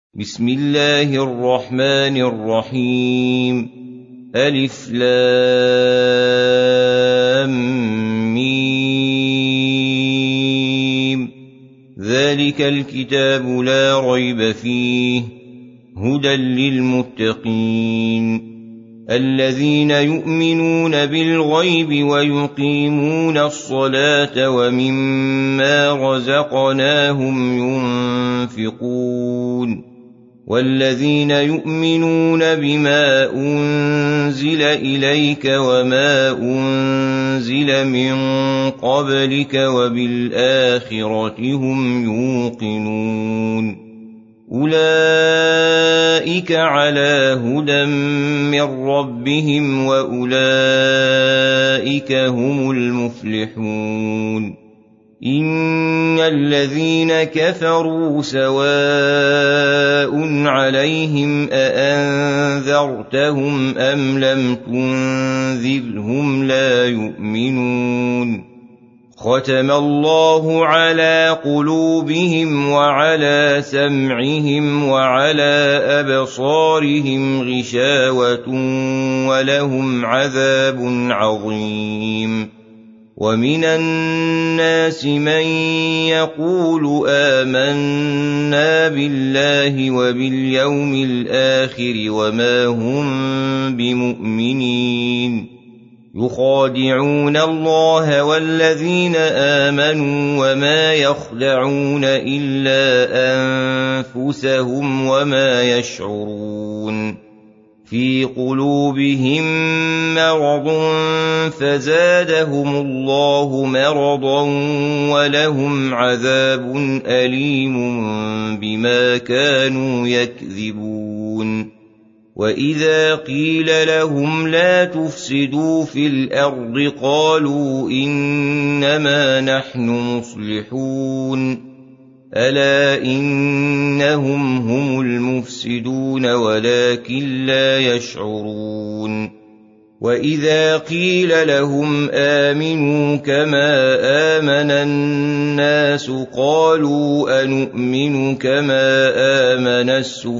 بسم الله الرحمن الرحيم. ألف لام ميم. ذلك الكتاب لا ريب فيه هدى للمتقين الذين يؤمنون بالغيب ويقيمون الصلاة ومما رزقناهم ينفقون والذين يؤمنون بما أنزل إليك وما أنزل من قبلك وبالآخرة هم يوقنون أولئك على هدى من ربهم وأولئك هم المفلحون إن الذين كفروا سواء عليهم أأنذرتهم أم لم تنذرهم لا يؤمنون ختم الله على قلوبهم وعلى سمعهم وعلى أبصارهم غشاوة ولهم عذاب عظيم ومن الناس من يقول آمنا بالله وباليوم الآخر وما هم بمؤمنين يخادعون الله والذين آمنوا وما يخدعون إلا أنفسهم وما يشعرون في قلوبهم مرض فزادهم الله مرضا ولهم عذاب أليم بما كانوا يكذبون وإذا قيل لهم لا تفسدوا في الأرض قالوا إنما نحن مصلحون ألا إنهم هم المفسدون ولكن لا يشعرون وإذا قيل لهم آمنوا كما آمن الناس قالوا أنؤمن كما آمن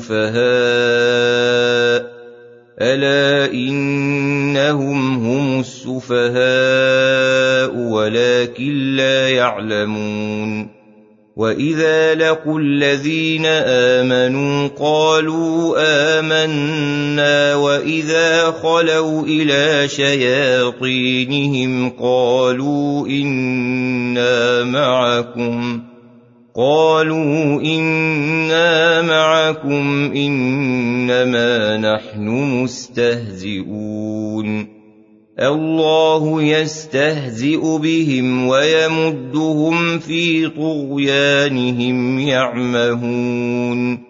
السفهاء ألا إنهم هم السفهاء ولكن لا يعلمون وإذا لقوا الذين آمنوا قالوا آمنا وإذا خلوا إلى شياطينهم قالوا إنا معكم إنما نحن مستهزئون الله يستهزئ بهم ويمدهم في طغيانهم يعمهون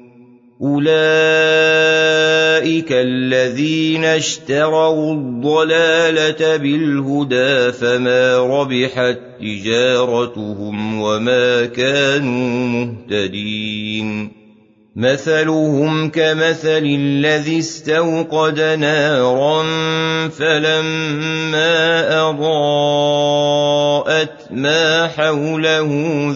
أولئك الذين اشتروا الضلالة بالهدى فما ربحت تجارتهم وما كانوا مهتدين مثلهم كمثل الذي استوقد نارا فلما أضاءت ما حوله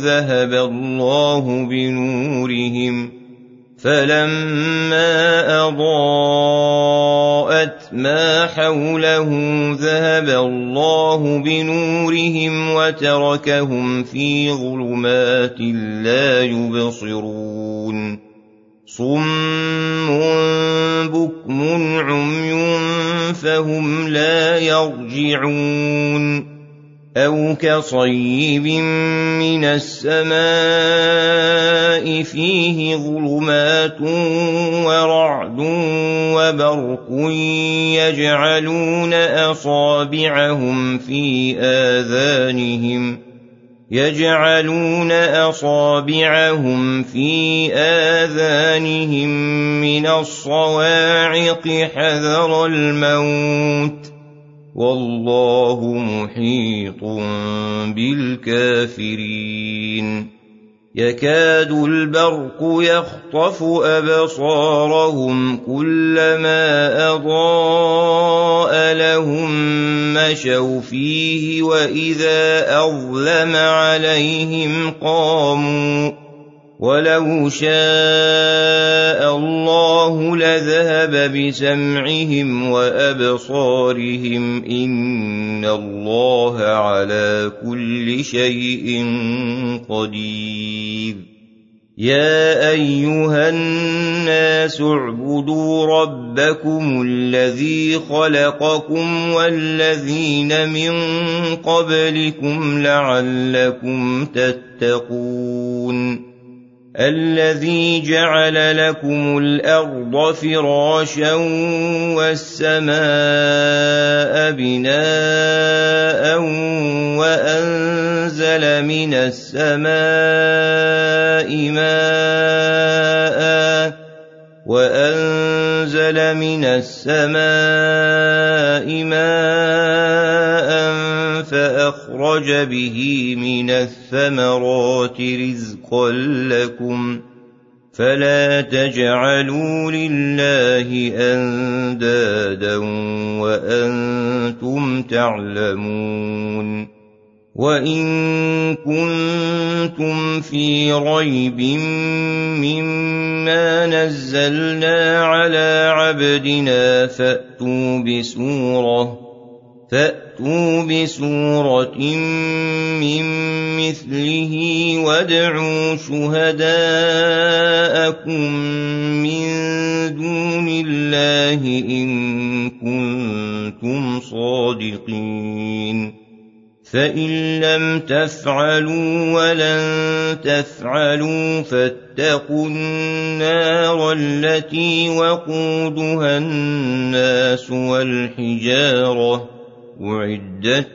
ذهب الله بنورهم وتركهم في ظلمات لا يبصرون صم بكم عمي فهم لا يرجعون أو كصيب من السماء فيه ظلمات ورعد وبرق يجعلون أصابعهم في آذانهم من الصواعق حذر الموت والله محيط بالكافرين يكاد البرق يخطف أبصارهم كلما أضاء لهم مشوا فيه وإذا أظلم عليهم قاموا ولو شاء بسبب سمعهم وأبصارهم إن الله على كل شيء قدير يا أيها الناس اعبدوا ربكم الذي خلقكم والذين من قبلكم لعلكم تتقون الذي جعل لكم الأرض فراشا والسماء بناء وأنزل من السماء ماء فأخرج به من الثمرات رزقا لكم فلا تجعلوا لله أندادا وأنتم تعلمون وإن كنتم في ريب مما نزلنا على عبدنا فأتوا بسورة من مثله وادعوا شهداءكم من دون الله إن كنتم صادقين فإن لم تفعلوا ولن تفعلوا فاتقوا النار التي وقودها الناس والحجارة أعدت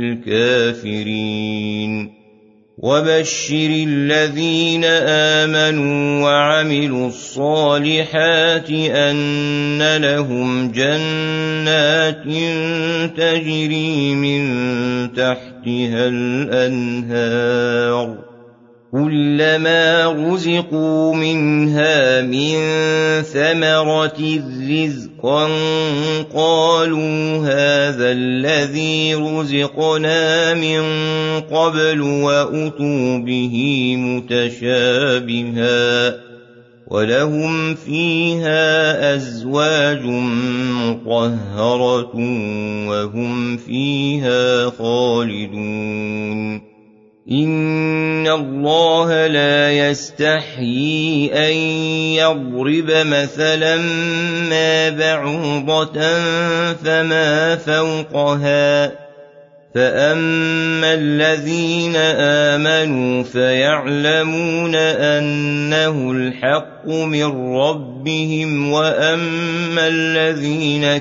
للكافرين وبشر الذين آمنوا وعملوا الصالحات أن لهم جنات تجري من تحتها الأنهار كلما رزقوا منها من ثمرة رزقا قالوا هذا الذي رزقنا من قبل وأتوا به متشابها ولهم فيها أزواج مطهرة وهم فيها خالدون إن الله لا يستحيي أن يضرب مثلا ما بعوضة فما فوقها فأما الذين آمنوا فيعلمون أنه الحق من ربهم وأما الذين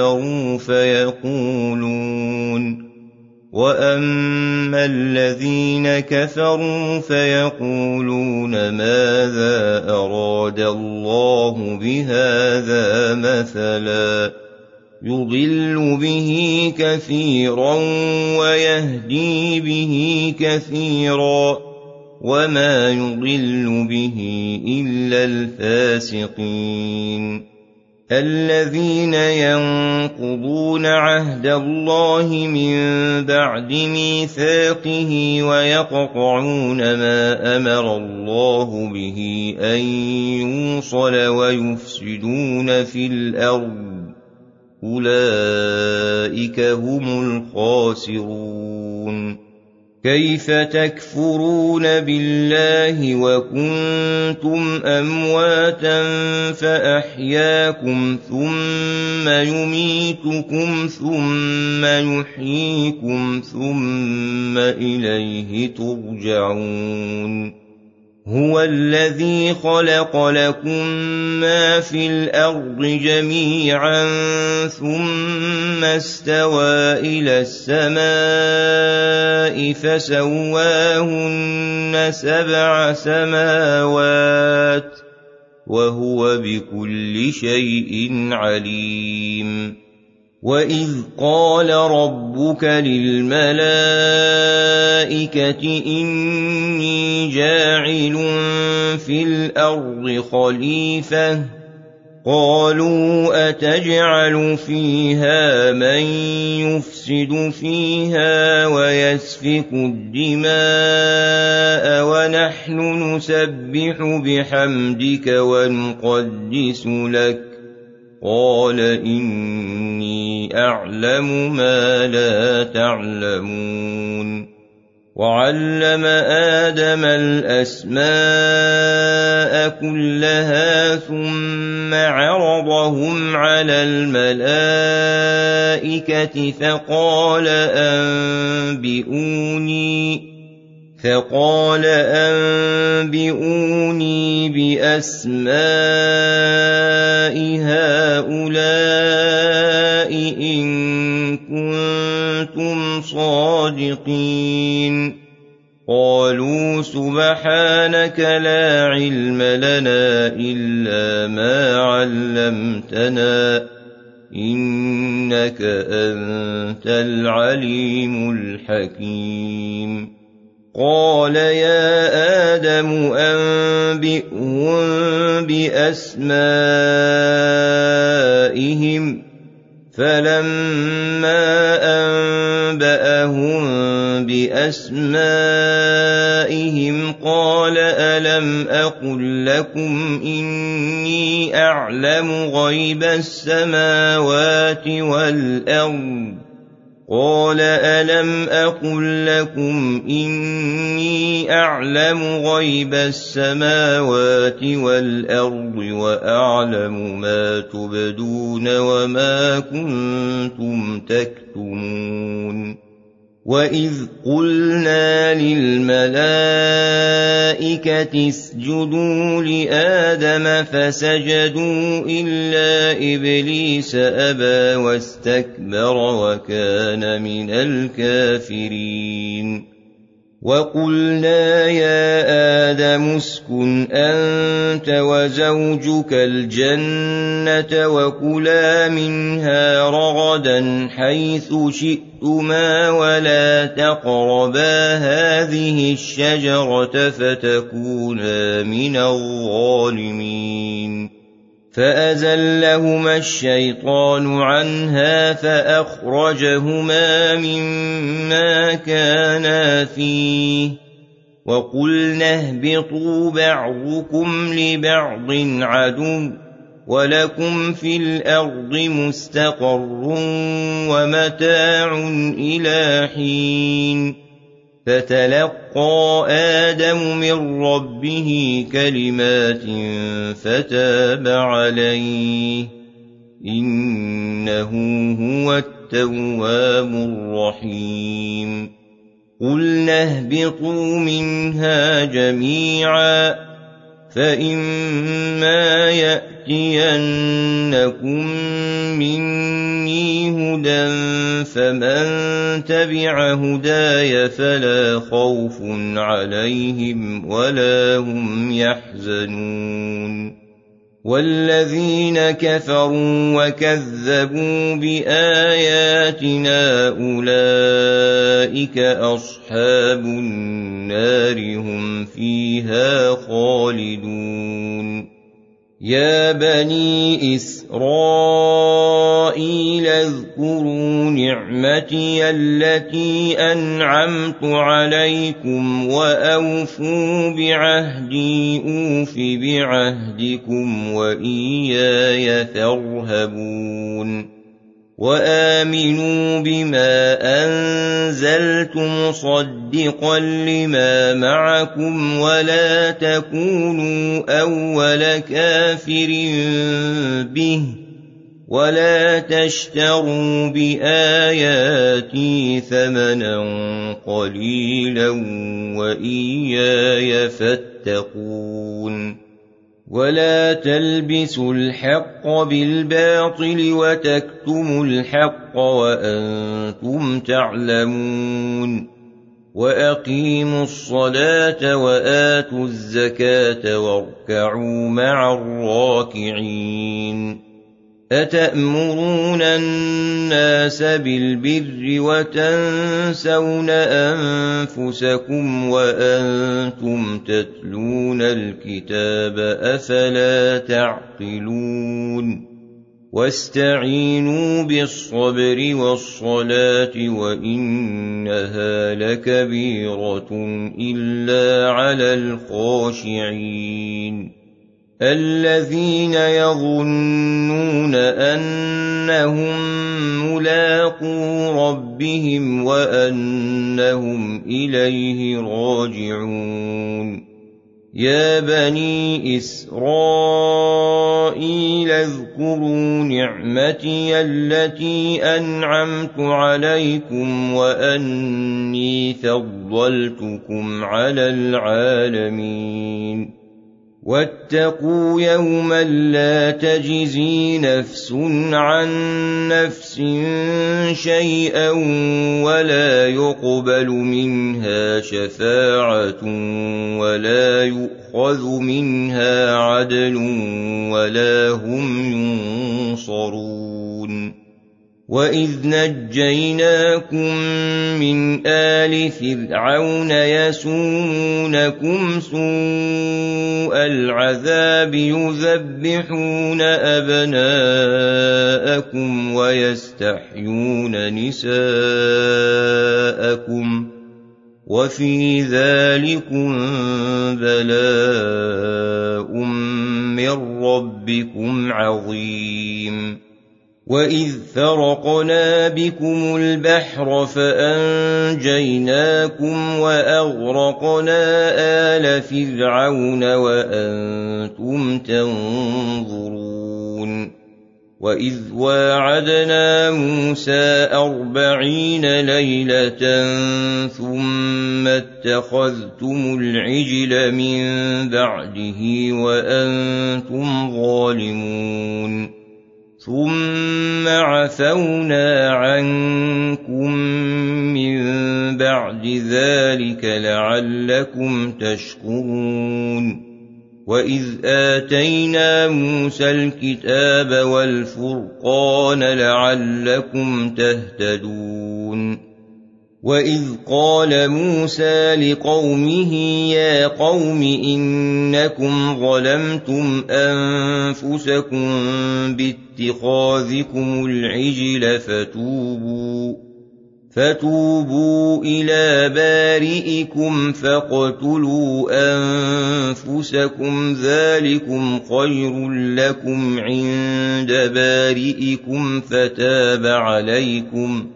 كفروا فيقولون ماذا أراد الله بهذا مثلا يضل به كثيرا ويهدي به كثيرا وما يضل به إلا الفاسقين الذين ينقضون عهد الله من بعد ميثاقه ويقطعون ما أمر الله به أن يوصل ويفسدون في الأرض أولئك هم الخاسرون كيف تكفرون بالله وكنتم أمواتا فأحياكم ثم يميتكم ثم يحييكم ثم إليه ترجعون هو الذي خلق لكم ما في الأرض جميعا ثم استوى إلى السماء فسواهن 7 سماوات وهو بكل شيء عليم وإذ قال ربك للملائكة إني جاعل في الأرض خليفة قالوا أتجعل فيها من يفسد فيها ويسفك الدماء ونحن نسبح بحمدك ونقدس لك قال إني أعلم ما لا تعلمون وعلم آدم الأسماء كلها ثم عرضهم على الملائكة فقال أنبئوني بأسماء هؤلاء إن كنتم صادقين قالوا سبحانك لا علم لنا إلا ما علمتنا إنك أنت العليم الحكيم قال يا آدم أنبئهم بأسمائهم فلما أنبأهم بأسمائهم قال ألم أقل لكم إني أعلم غيب السماوات والأرض قال ألم أقل لكم إني أعلم غيب السماوات والأرض وأعلم ما تبدون وما كنتم تكتمون وإذ قلنا للملائكة اسجدوا لآدم فسجدوا إلا إبليس أبى واستكبر وكان من الكافرين وقلنا يا آدم اسكن أنت وزوجك الجنة وكلا منها رغدا حيث شئتما ولا تقربا هذه الشجرة فتكونا من الظالمين فأزلهما الشيطان عنها فأخرجهما مما كانا فيه وقلنا اهبطوا بعضكم لبعض عدو ولكم في الأرض مستقر ومتاع إلى حين فتلقى آدم من ربه كلمات فتاب عليه إنه هو التواب الرحيم قلنا اهبطوا منها جميعا فإما يأتينكم مني هدى فمن تبع هداي فلا خوف عليهم ولا هم يحزنون والذين كفروا وكذبوا بآياتنا أولئك أصحاب النار هم فيها خالدون يا بني إسرائيل اذكروا نعمتي التي أنعمت عليكم وأوفوا بعهدي أوف بعهدكم وإياي فارهبون وآمنوا بما أنزلت مصدقا لما معكم ولا تكونوا أول كافر به ولا تشتروا بآياتي ثمنا قليلا وإياي فاتقون ولا تلبسوا الحق بالباطل وتكتموا الحق وأنتم تعلمون وأقيموا الصلاة وآتوا الزكاة واركعوا مع الراكعين أتأمرون الناس بالبر وتنسون أنفسكم وأنتم تتلون الكتاب أفلا تعقلون واستعينوا بالصبر والصلاة وإنها لكبيرة إلا على الخاشعين الذين يظنون أنهم ملاقو ربهم وأنهم إليه راجعون يا بني إسرائيل اذكروا نعمتي التي أنعمت عليكم وأني فضلتكم على العالمين واتقوا يوما لا تجزي نفس عن نفس شيئا ولا يقبل منها شفاعة ولا يؤخذ منها عدل ولا هم ينصرون وإذ نجيناكم من آل فرعون يسومونكم سوء العذاب يذبحون أبناءكم ويستحيون نساءكم وفي ذلكم بلاء من ربكم عظيم وإذ فرقنا بكم البحر فأنجيناكم وأغرقنا آل فرعون وأنتم تنظرون وإذ واعدنا موسى 40 ليلة ثم اتخذتم العجل من بعده وأنتم ظالمون ثم عفونا عنكم من بعد ذلك لعلكم تشكرون وإذ آتينا موسى الكتاب والفرقان لعلكم تهتدون وإذ قال موسى لقومه يا قوم إنكم ظلمتم أنفسكم باتخاذكم العجل فتوبوا إلى بارئكم فاقتلوا أنفسكم ذلكم خير لكم عند بارئكم فتاب عليكم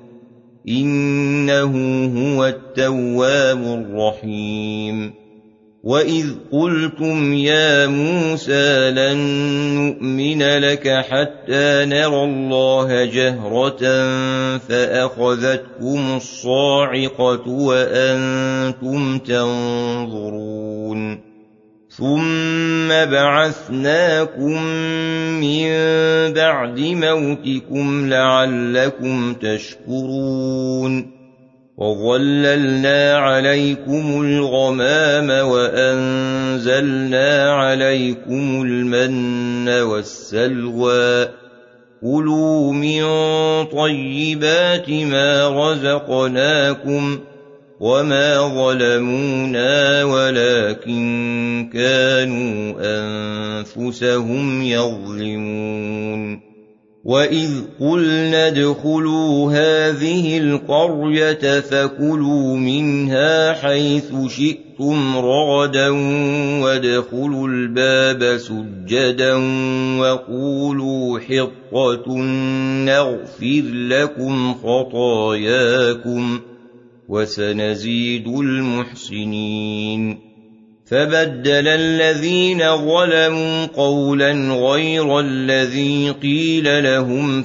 إنه هو التواب الرحيم وإذ قلتم يا موسى لن نؤمن لك حتى نرى الله جهرة فأخذتكم الصاعقة وأنتم تنظرون ثم بعثناكم من بعد موتكم لعلكم تشكرون وظللنا عليكم الغمام وأنزلنا عليكم المن والسلوى كلوا من طيبات ما رزقناكم وما ظلمونا ولكن كانوا أنفسهم يظلمون وإذ قلنا ادخلوا هذه القرية فكلوا منها حيث شئتم رغدا وادخلوا الباب سجدا وقولوا حطة نغفر لكم خطاياكم وسنزيد المحسنين فبدل الذين ظلموا قولا غير الذي قيل لهم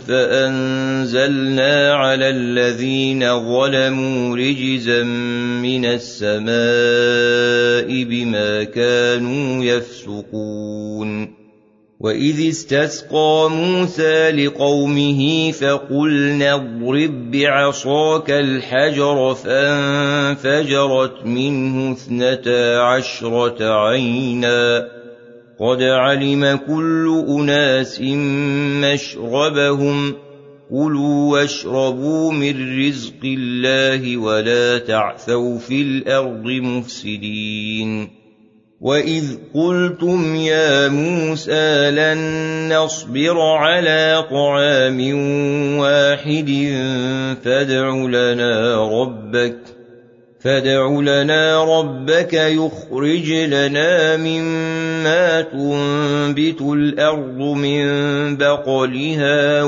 فأنزلنا على الذين ظلموا رجزا من السماء بما كانوا يفسقون وإذ استسقى موسى لقومه فقلنا اضرب بعصاك الحجر فانفجرت منه 12 عينا قد علم كل أناس مشربهم كلوا واشربوا من رزق الله ولا تعثوا في الأرض مفسدين وإذ قلتم يا موسى لن نصبر على طعام واحد فادع لنا ربك يخرج لنا مما تنبت الأرض من بقلها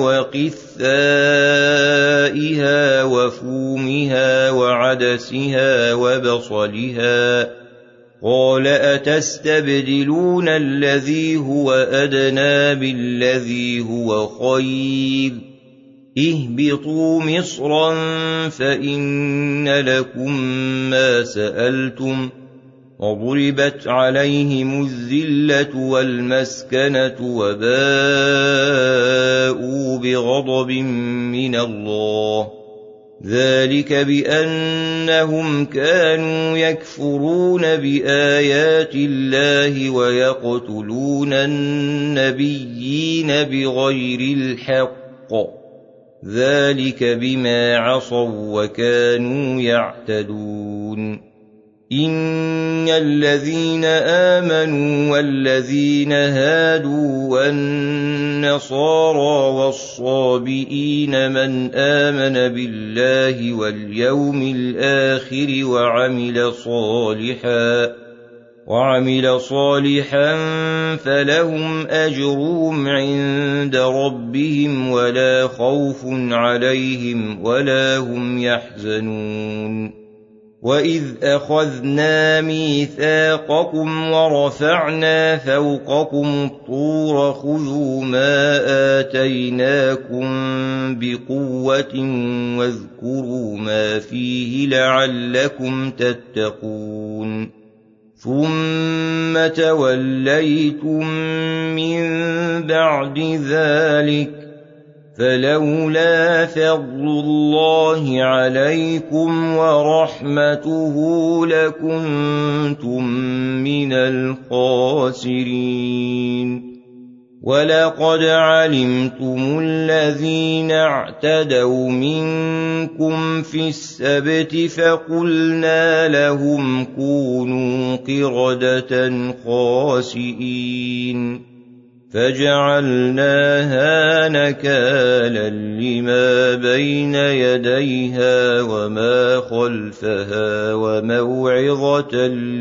وقثائها وفومها وعدسها وبصلها قال أتستبدلون الذي هو أدنى بالذي هو خير اهبطوا مصرا فإن لكم ما سألتم وضربت عليهم الذلة والمسكنة وباءوا بغضب من الله ذلك بأنهم كانوا يكفرون بآيات الله ويقتلون النبيين بغير الحق ذلك بما عصوا وكانوا يعتدون إن الذين آمنوا والذين هادوا والنصارى والصابئين من آمن بالله واليوم الآخر وعمل صالحا فلهم أجرهم عند ربهم ولا خوف عليهم ولا هم يحزنون وإذ أخذنا ميثاقكم ورفعنا فوقكم الطور خذوا ما آتيناكم بقوة واذكروا ما فيه لعلكم تتقون ثم توليتم من بعد ذلك فلولا فضل الله عليكم ورحمته لكنتم من الخاسرين ولقد علمتم الذين اعتدوا منكم في السبت فقلنا لهم كونوا قردة خاسئين فجعلناها نكالا لما بين يديها وما خلفها وموعظة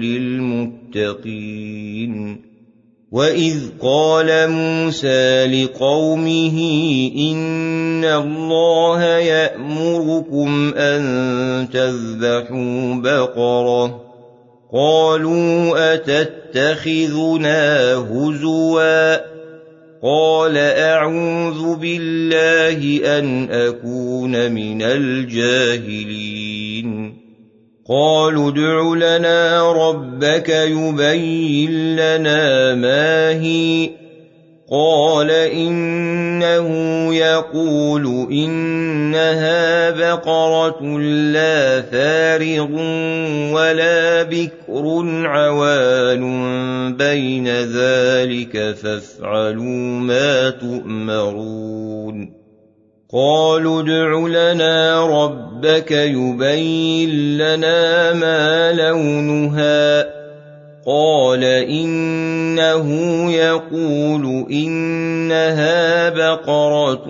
للمتقين وإذ قال موسى لقومه إن الله يأمركم أن تذبحوا بقرة قالوا أتتخذنا هزوا قال أعوذ بالله أن أكون من الجاهلين قالوا ادع لنا ربك يبين لنا ما هي قال إنه يقول إنها بقرة لا فارغ ولا بكر عوان بين ذلك فافعلوا ما تؤمرون قالوا ادع لنا ربك يبين لنا ما لونها قال إنه يقول إنها بقرة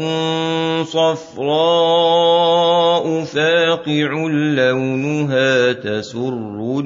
صفراء فاقع لونها تسر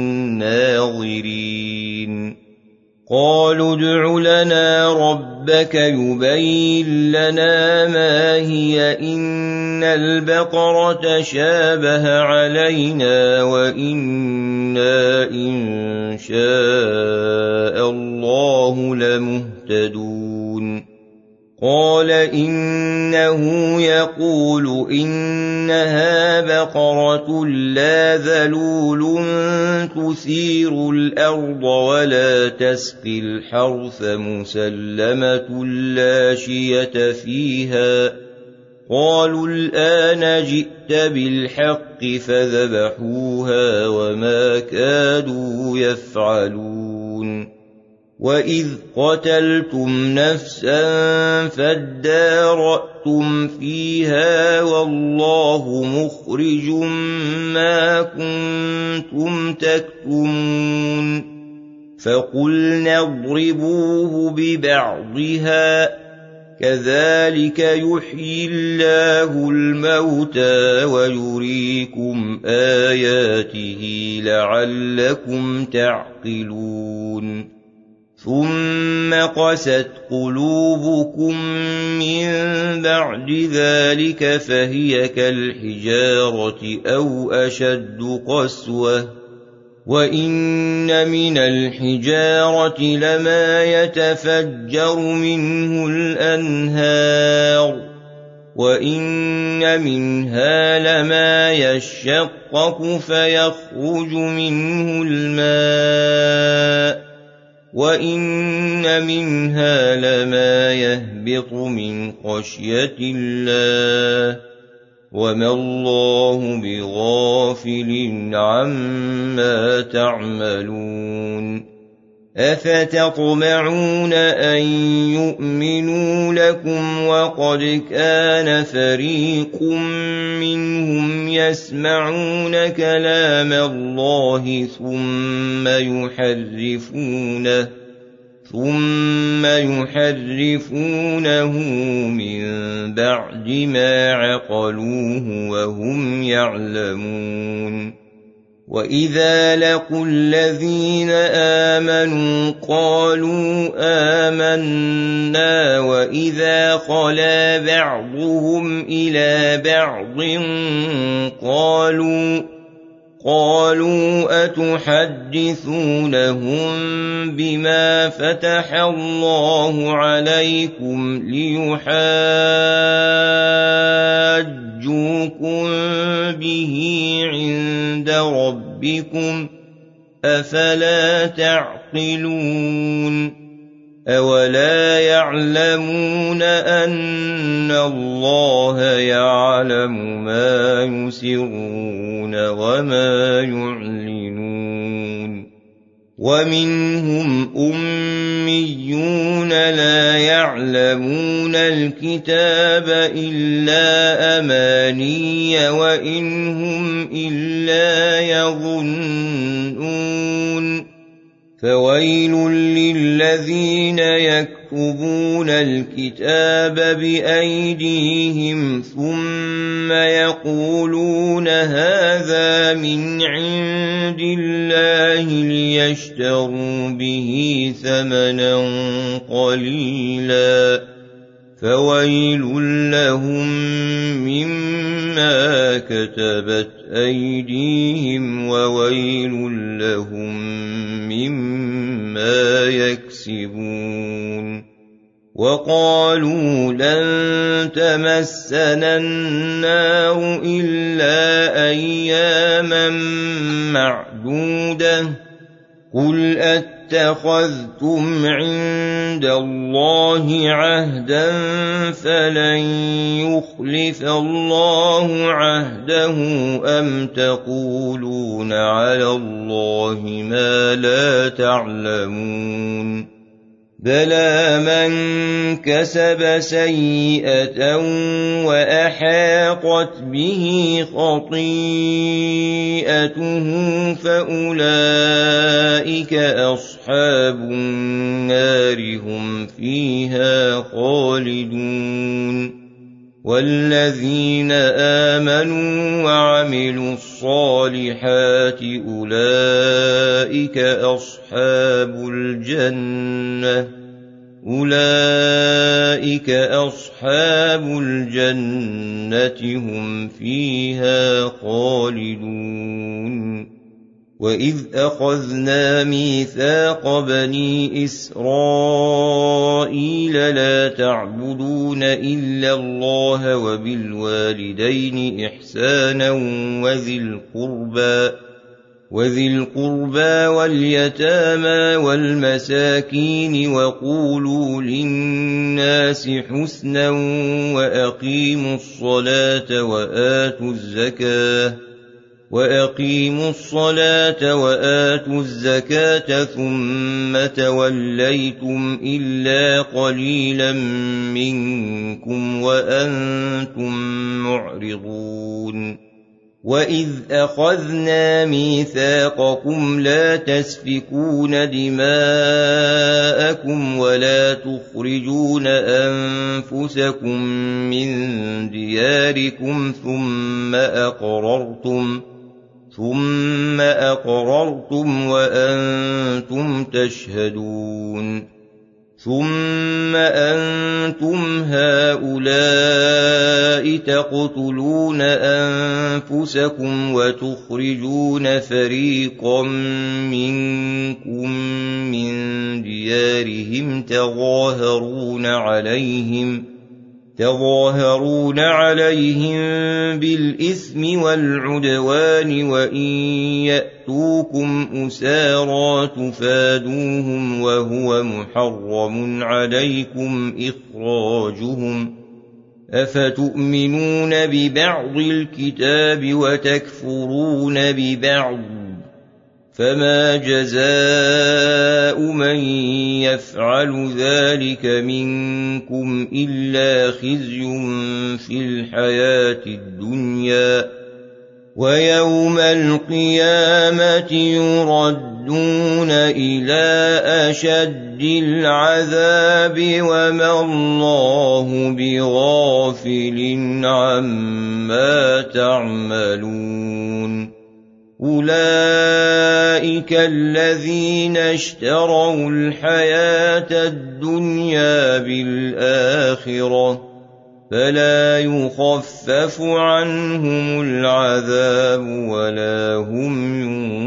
الناظرين قالوا ادع لنا ربك يبين لنا ما هي إن البقرة شابه علينا وإنا إن شاء الله لمهتدون قال إنه يقول إنها بقرة لا ذلول تثير الأرض ولا تسقي الحرث مسلمة لا شية فيها قالوا الآن جئت بالحق فذبحوها وما كادوا يفعلون وإذ قتلتم نفسا فادارأتم فيها والله مخرج ما كنتم تكتمون فقلنا اضربوه ببعضها كذلك يحيي الله الموتى ويريكم آياته لعلكم تعقلون ثم قست قلوبكم من بعد ذلك فهي كالحجارة أو أشد قسوة وإن من الحجارة لما يتفجر منه الأنهار وإن منها لما يشقق فيخرج منه الماء وإن منها لما يهبط من خشية الله وما الله بغافل عما تعملون أفتطمعون أن يؤمنوا لكم وقد كان فريق منهم يسمعون كلام الله ثم يحرفونه من بعد ما عقلوه وهم يعلمون وإذا لقوا الذين آمنوا قالوا آمنا وإذا خلا بعضهم إلى بعض قالوا أتحدثونهم بما فتح الله عليكم ليحاجوكم به عند ربكم أفلا تعقلون أولا يعلمون أن الله يعلم ما يسرون وما يعلنون ومنهم أميون لا يعلمون الكتاب إلا أماني وإن هم إلا يظنون فويل للذين يكتبون الكتاب بأيديهم ثم يقولون هذا من عند الله ليشتروا به ثمنا قليلا فويل لهم مما كتبت أيديهم وويل لهم مما يكسبون وقالوا لن تمسنا النار إلا أياما معدودة قل أتخذتم عند الله عهدا فلن يخلف الله عهده أم تقولون على الله ما لا تعلمون بلى من كسب سيئة وأحاطت به خطيئته فأولئك أصحاب النار هم فيها خالدون والذين آمنوا وعملوا الصالحات أولئك أصحاب الجنة هم فيها خالدون وإذ أخذنا ميثاق بني إسرائيل لا تعبدون إلا الله وبالوالدين إحسانا وذي القربى واليتامى والمساكين وقولوا للناس حسنا وأقيموا الصلاة وآتوا الزكاة ثم توليتم إلا قليلا منكم وأنتم معرضون وَإِذْ أَخَذْنَا مِيثَاقَكُمْ لَا تَسْفِكُونَ دِمَاءَكُمْ وَلَا تُخْرِجُونَ أَنفُسَكُم مِّن دِيَارِكُمْ ثُمَّ أَقْرَرْتُمْ وَأَنتُمْ تَشْهَدُونَ ثُمَّ أَنتُمْ هَٰؤُلَاءِ تَقْتُلُونَ أَنفُسَكُمْ وَتُخْرِجُونَ فَرِيقًا مِّنكُم مِّن دِيَارِهِمْ تَظَاهَرُونَ عَلَيْهِم بِالْإِثْمِ وَالْعُدْوَانِ وَإِن يَأْتُوكُمْ أُسَارَىٰ تُفَادُوهُمْ وَهُوَ مُحَرَّمٌ عَلَيْكُمْ إِخْرَاجُهُمْ ۚ أَفَتُؤْمِنُونَ بِبَعْضِ الْكِتَابِ وَتَكْفُرُونَ بِبَعْضٍ ۚ فَمَا جَزَاءُ مَن يَفْعَلُ ذَٰلِكَ مِنكُمْ إِلَّا خِزْيٌ فِي الْحَيَاةِ الدُّنْيَا ۖ وَيَوْمَ الْقِيَامَةِ يُرَدُّونَ إِلَىٰ أَشَدِّ الْعَذَابِ وَمَا اللَّهُ بِغَافِلٍ عَمَّا تَعْمَلُونَ أُولَٰئِكَ الَّذِينَ اشْتَرَوُا الْحَيَاةَ الدُّنْيَا بِالْآخِرَةِ ۖ فَلَا يُخَفَّفُ عَنْهُمُ الْعَذَابُ وَلَا هُمْ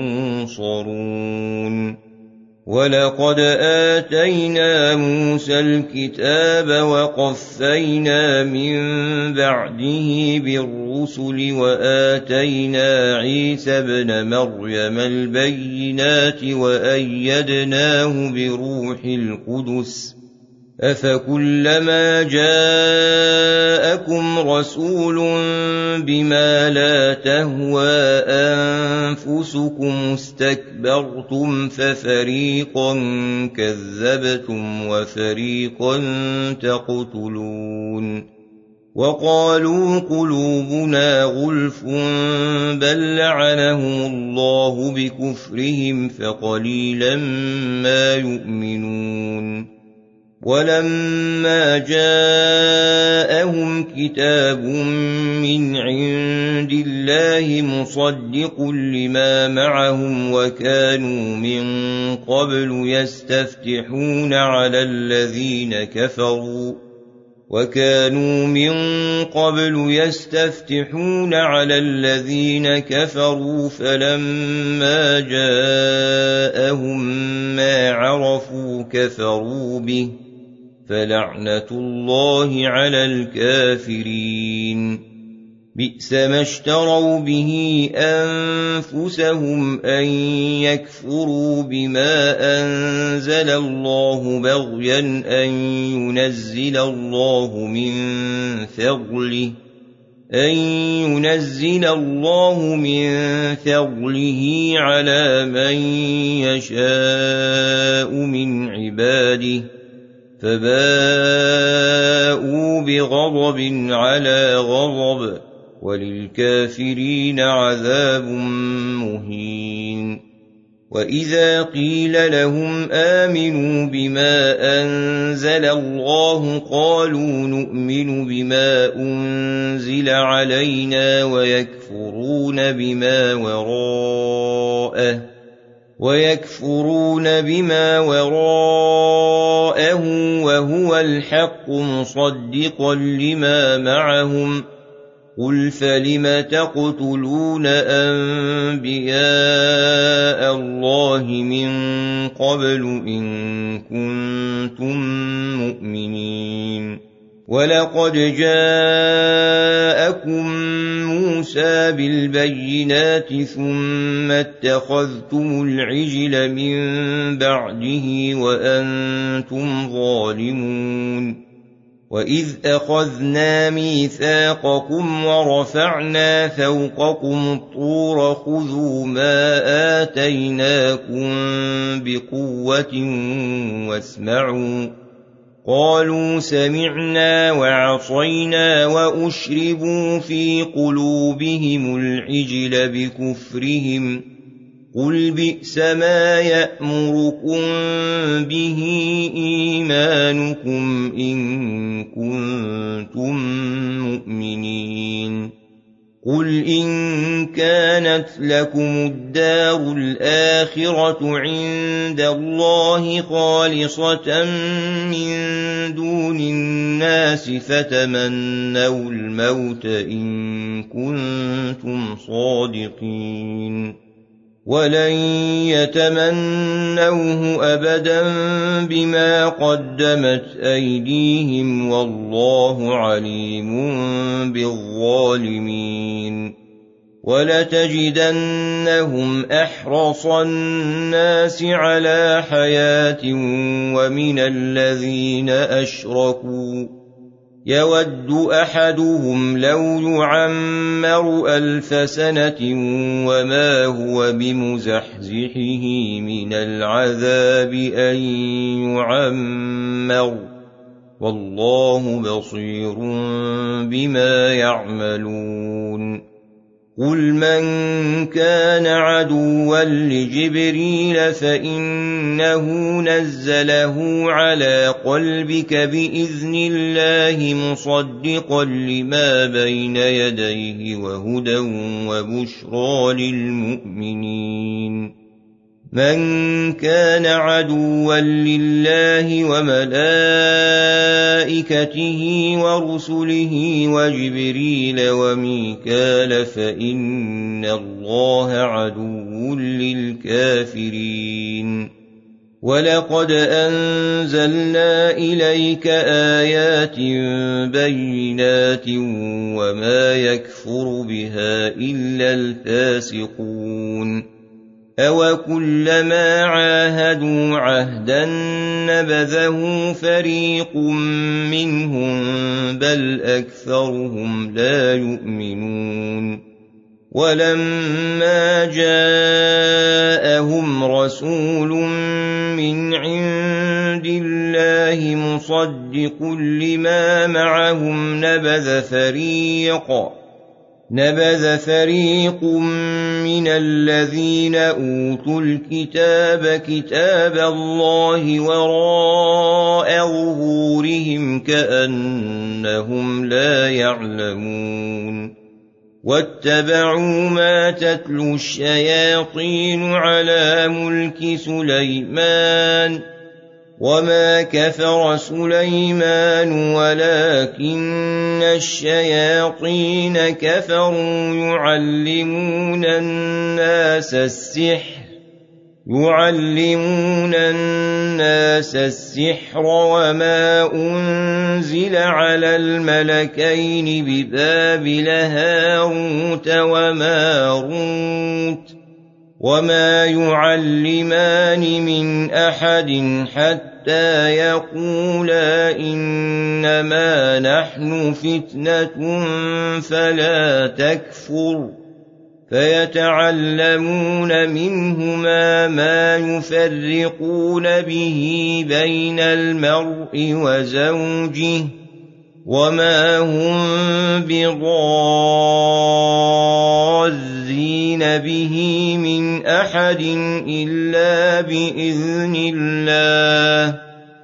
يُنصَرُونَ وَلَقَدْ آتَيْنَا مُوسَى الْكِتَابَ وَقَفَّيْنَا مِن بَعْدِهِ بِالرُّسُلِ وَآتَيْنَا عِيسَى ابْنَ مَرْيَمَ الْبَيِّنَاتِ وَأَيَّدْنَاهُ بِرُوحِ الْقُدُسِ ۗ أَفَكُلَّمَا جَاءَكُمْ رَسُولٌ بِمَا لَا تَهْوَىٰ أَنفُسُكُمُ اسْتَكْبَرْتُمْ فَفَرِيقًا كَذَّبْتُمْ وَفَرِيقًا تَقْتُلُونَ وَقَالُوا قُلُوبُنَا غُلْفٌ بَل لَّعَنَهُمُ اللَّهُ بِكُفْرِهِمْ فَقَلِيلًا مَّا يُؤْمِنُونَ وَلَمَّا جَاءَهُمْ كِتَابٌ مِّنْ عِندِ اللَّهِ مُصَدِّقٌ لِّمَا مَعَهُمْ وَكَانُوا مِن قَبْلُ يَسْتَفْتِحُونَ عَلَى الَّذِينَ كَفَرُوا فَلَمَّا جَاءَهُم مَّا عَرَفُوا كَفَرُوا بِهِ ۚ فَلَعْنَةُ اللَّهِ عَلَى الْكَافِرِينَ بِئْسَ مَا اشْتَرَوْا بِهِ أَنفُسَهُمْ أَن يَكْفُرُوا بِمَا أَنزَلَ اللَّهُ بَغْيًا أَن يُنَزِّلَ اللَّهُ مِن فَضْلِهِ عَلَىٰ مَن يَشَاءُ مِنْ عِبَادِهِ ۖ فَبَاءُوا بِغَضَبٍ عَلَىٰ غَضَبٍ ۚ وَلِلْكَافِرِينَ عَذَابٌ مُّهِينٌ وَإِذَا قِيلَ لَهُمْ آمِنُوا بِمَا أَنزَلَ اللَّهُ قَالُوا نُؤْمِنُ بِمَا أُنزِلَ عَلَيْنَا وَيَكْفُرُونَ بِمَا وَرَاءَهُ وَهُوَ الْحَقُّ مُصَدِّقًا لِّمَا مَعَهُمْ ۗ قُلْ فَلِمَ تَقْتُلُونَ أَنبِيَاءَ اللَّهِ مِن قَبْلُ إِن كُنتُم مُّؤْمِنِينَ وَلَقَدْ جَاءَكُم مُّوسَىٰ بِالْبَيِّنَاتِ ثُمَّ اتَّخَذْتُمُ الْعِجْلَ مِن بَعْدِهِ وَأَنتُمْ ظَالِمُونَ وَإِذْ أَخَذْنَا مِيثَاقَكُمْ وَرَفَعْنَا فَوْقَكُمُ الطُّورَ خُذُوا مَا آتَيْنَاكُم بِقُوَّةٍ وَاسْمَعُوا قالوا سمعنا وعصينا وأشربوا في قلوبهم العجل بكفرهم قل بئس ما يأمركم به إيمانكم إن كنتم مؤمنين قل إن كانت لكم الدار الآخرة عند الله خالصة من دون الناس فتمنوا الموت إن كنتم صادقين ولن يتمنوه أبدا بما قدمت أيديهم والله عليم بالظالمين ولتجدنهم أحرص الناس على حياة ومن الذين أشركوا يود أحدهم لو يعمر 1000 سنة وما هو بمزحزحه من العذاب أن يعمر والله بصير بما يعملون قل من كان عدوا لجبريل فإنه نزله على قلبك بإذن الله مصدقا لما بين يديه وهدى وبشرى للمؤمنين من كان عدوا لله وملائكته ورسله وجبريل وميكال فإن الله عدو للكافرين ولقد أنزلنا إليك آيات بينات وما يكفر بها إلا الفاسقون أَوَكُلَّمَا عَاهَدُوا عَهْدًا نَبَذَهُ فَرِيقٌ مِّنْهُم بَلْ أَكْثَرُهُمْ لَا يُؤْمِنُونَ وَلَمَّا جَاءَهُمْ رَسُولٌ مِّنْ عِندِ اللَّهِ مُصَدِّقٌ لِّمَا مَعَهُمْ نبذ فريق من الذين أوتوا الكتاب كتاب الله وراء ظهورهم كأنهم لا يعلمون واتبعوا ما تتلو الشياطين على ملك سليمان وما كفر سليمان ولكن الشياطين كفروا يعلمون الناس السحر وما أنزل على الملكين ببابل هاروت وماروت وما يعلمان من أحد حتى يقولا إنما نحن فتنة فلا تكفر فيتعلمون منهما ما يفرقون به بين المرء وزوجه وما هم بضارين به من أحد إلا بإذن الله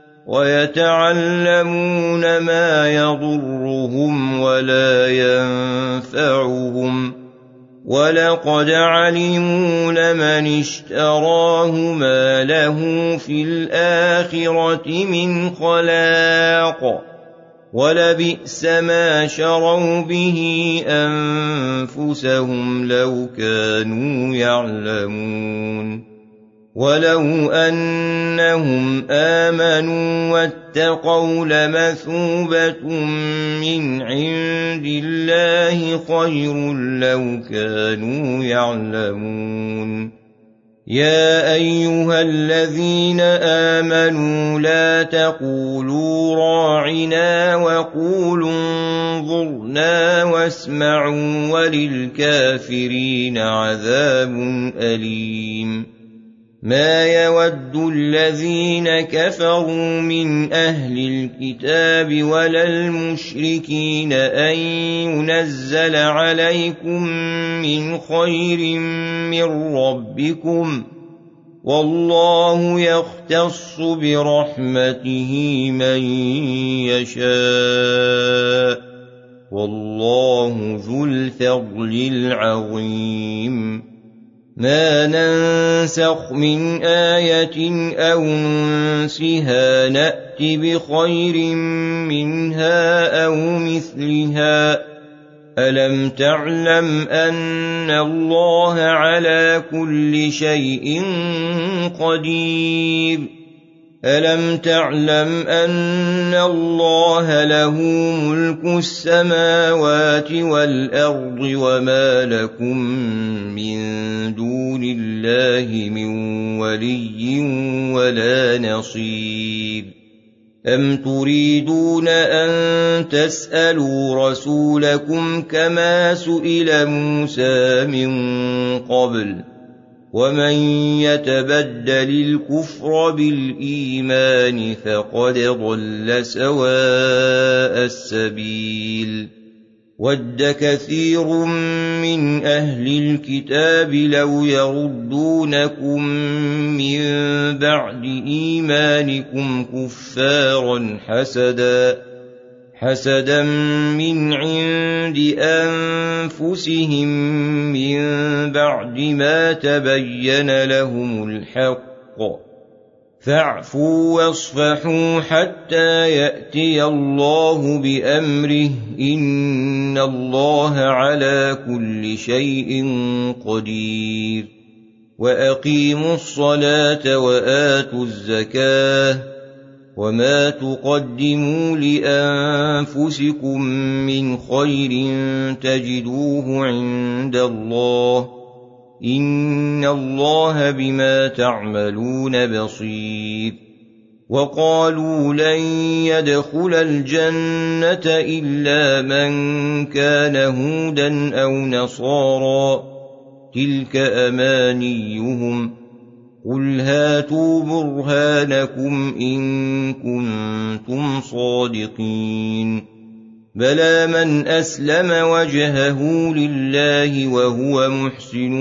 ويتعلمون ما يضرهم ولا ينفعهم ولقد علموا لمن اشتراه ما له في الآخرة من خلاق ولبئس ما شروا به أنفسهم لو كانوا يعلمون ولو أنهم آمنوا واتقوا لمثوبة من عند الله خير لو كانوا يعلمون يا أيها الذين آمنوا لا تقولوا راعنا وقولوا انظرنا واسمعوا وللكافرين عذاب أليم ما يود الذين كفروا من أهل الكتاب ولا المشركين أن ينزل عليكم من خير من ربكم، والله يختص برحمته من يشاء، والله ذو الفضل العظيم. ما ننسخ من آية أو ننسها نأت بخير منها أو مثلها. ألم تعلم أن الله على كل شيء قدير؟ ألم تعلم أن الله له ملك السماوات والأرض وما لكم من دون الله من ولي ولا نصير؟ أم تريدون أن تسألوا رسولكم كما سئل موسى من قبل؟ ومن يتبدل الكفر بالإيمان فقد ضل سواء السبيل. ود كثير من أهل الكتاب لو يردونكم من بعد إيمانكم كفارا حسدا من عند أنفسهم من بعد ما تبين لهم الحق، فاعفوا واصفحوا حتى يأتي الله بأمره، إن الله على كل شيء قدير. وأقيموا الصلاة وآتوا الزكاة، وما تقدموا لأنفسكم من خير تجدوه عند الله، إن الله بما تعملون بصير. وقالوا لن يدخل الجنة إلا من كان هودا أو نصارى، تلك أمانيهم، قل هاتوا برهانكم إن كنتم صادقين. بلى من أسلم وجهه لله وهو محسن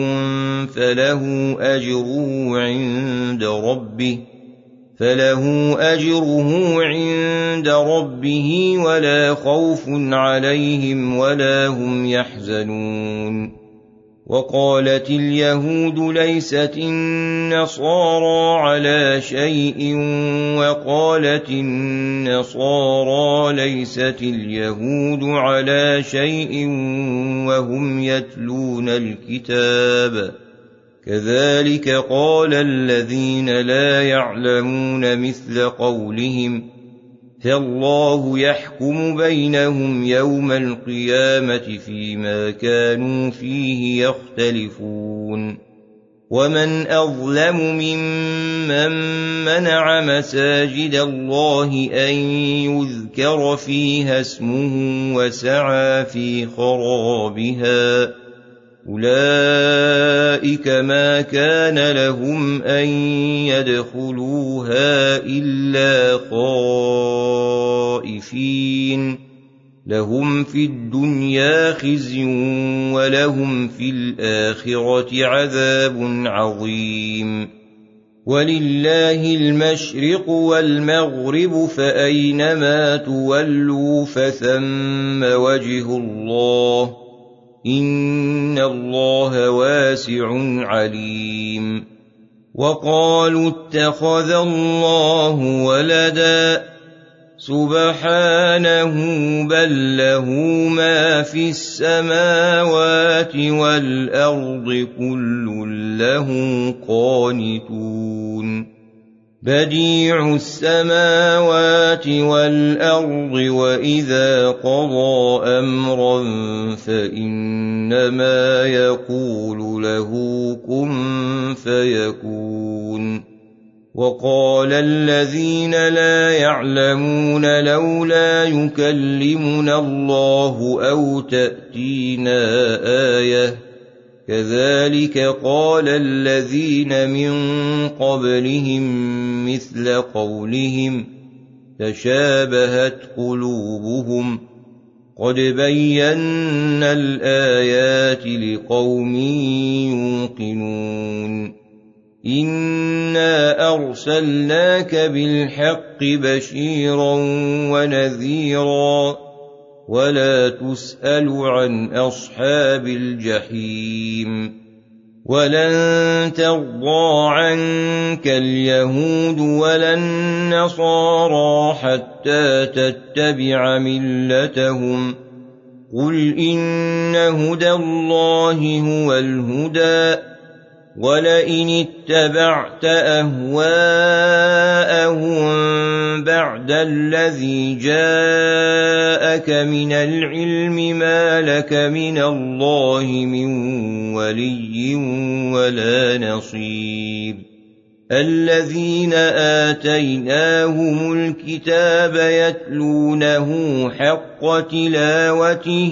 فله أجره عند ربه ولا خوف عليهم ولا هم يحزنون. وقالت اليهود ليست النصارى على شيء، وقالت النصارى ليست اليهود على شيء وهم يتلون الكتاب، كذلك قال الذين لا يعلمون مثل قولهم، فالله يحكم بينهم يوم القيامة فيما كانوا فيه يختلفون. ومن أظلم ممن منع مساجد الله أن يذكر فيها اسمه وسعى في خرابها، أولئك ما كان لهم أن يدخلوها إلا خائفين، لهم في الدنيا خزي ولهم في الآخرة عذاب عظيم. ولله المشرق والمغرب، فأينما تولوا فثم وجه الله، إن الله واسع عليم. وقالوا اتخذ الله ولدا، سبحانه بل له ما في السماوات والأرض كل له قانتون. بديع السماوات والأرض، وإذا قضى أمرا فإنما يقول له كن فيكون. وقال الذين لا يعلمون لولا يكلمنا الله أو تأتينا آية، كذلك قال الذين من قبلهم مثل قولهم تشابهت قلوبهم قد بينا الآيات لقوم يوقنون إنا أرسلناك بالحق بشيرا ونذيرا ولا تسأل عن أصحاب الجحيم ولن ترضى عنك اليهود ولا النصارى حتى تتبع ملتهم قل إن هدى الله هو الهدى ولئن اتبعت أهواءهم بعد الذي جاءك من العلم ما لك من الله من ولي ولا نصير الذين آتيناهم الكتاب يتلونه حق تلاوته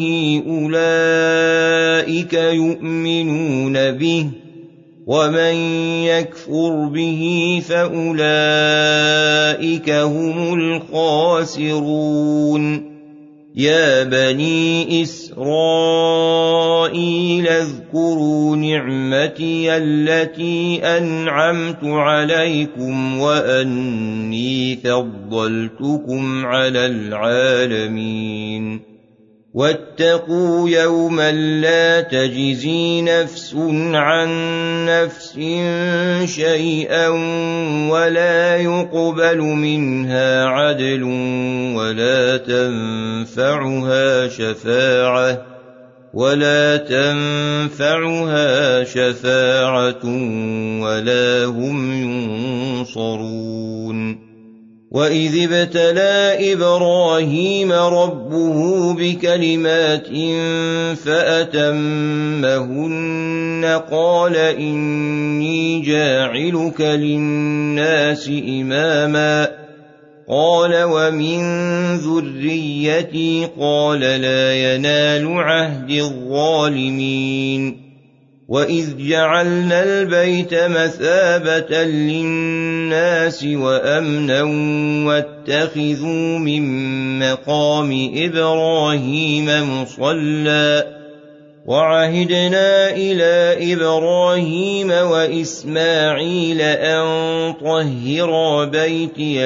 أولئك يؤمنون به ومن يكفر به فأولئك هم الخاسرون يا بني إسرائيل اذكروا نعمتي التي أنعمت عليكم وأني فضلتكم على العالمين واتقوا يوما لا تجزي نفس عن نفس شيئا ولا يقبل منها عدل ولا تنفعها شفاعة ولا هم ينصرون وإذ ابتلى إبراهيم ربه بكلمات فأتمهن قال إني جاعلك للناس إماما قال ومن ذريتي قال لا ينال عهد الظالمين وإذ جعلنا البيت مثابة للناس وأمنا واتخذوا من مقام إبراهيم مصلى وعهدنا إلى إبراهيم وإسماعيل أن طهرا بيتي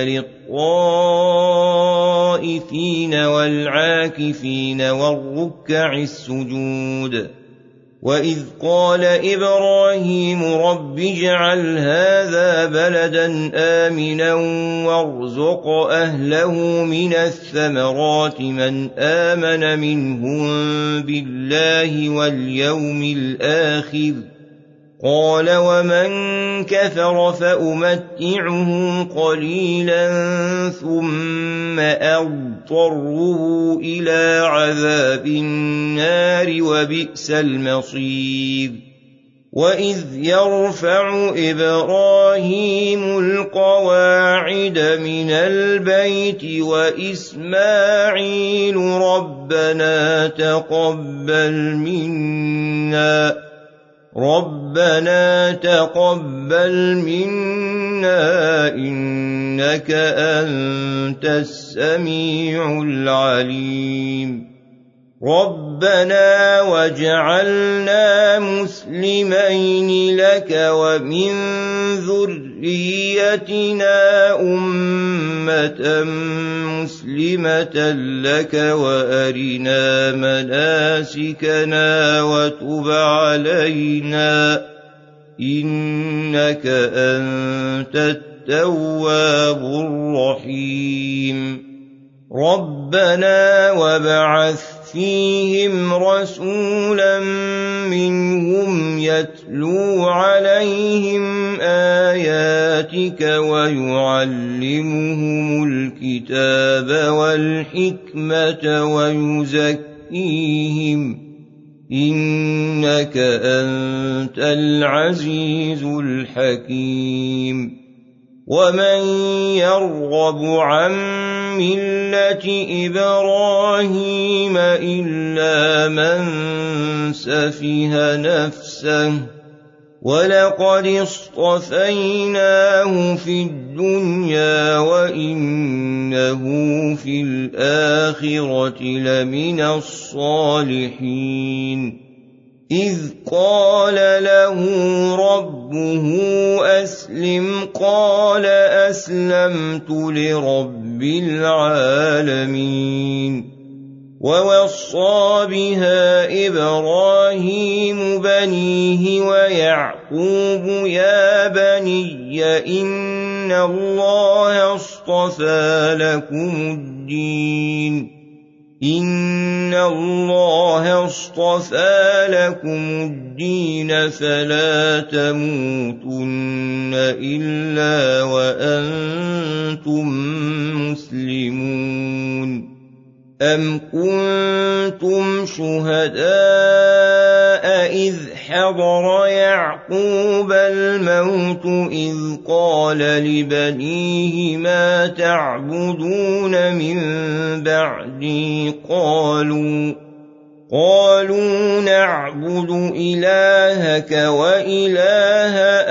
للطائفين والعاكفين والركع السجود وإذ قال إبراهيم رب اجعل هذا بلدا آمنا وارزق أهله من الثمرات من آمن منهم بالله واليوم الآخر قال ومن كفر فأمتعه قليلا ثم أضطره إلى عذاب النار وبئس المصير وإذ يرفع إبراهيم القواعد من البيت وإسماعيل ربنا تقبل منا إنك أنت السميع العليم ربنا واجعلنا مسلمين لك ومن ذريتنا أمة مسلمة لك وأرنا مناسكنا وتب علينا إنك أنت التواب الرحيم ربنا وابعث فيهم رسولا منهم يتلو عليهم آياتك ويعلمهم الكتاب والحكمة ويزكيهم إنك أنت العزيز الحكيم ومن يرغب عن مِّلَّةِ إِبْرَاهِيمَ إِلَّا مَن سَفِهَ نَفْسَهُ وَلَقَدِ اصْطَفَيْنَاهُ فِي الدُّنْيَا وَإِنَّهُ فِي الْآخِرَةِ لَمِنَ الصَّالِحِينَ إِذْ قَالَ لَهُ رَبُّهُ أَسْلِمْ قَالَ أَسْلَمْتُ لِرَبِّ الْعَالَمِينَ وَوَصَّى بِهَا إِبْرَاهِيمُ بَنِيهِ وَيَعْقُوبُ يَا بَنِيَّ إِنَّ اللَّهَ اصْطَفَىٰ لَكُمُ الدِّينَ فَلَا تَمُوتُنَّ إِلَّا وَأَنتُم مسلمون أَمْ كُنتُمْ شُهَدَاءَ إِذْ حَضَرَ يَعْقُوبَ الْمَوْتُ إِذْ قَالَ لِبَنِيهِ مَا تَعْبُدُونَ مِن بَعْدِي قَالُوا نَعْبُدُ إِلَٰهَكَ وَإِلَٰهَ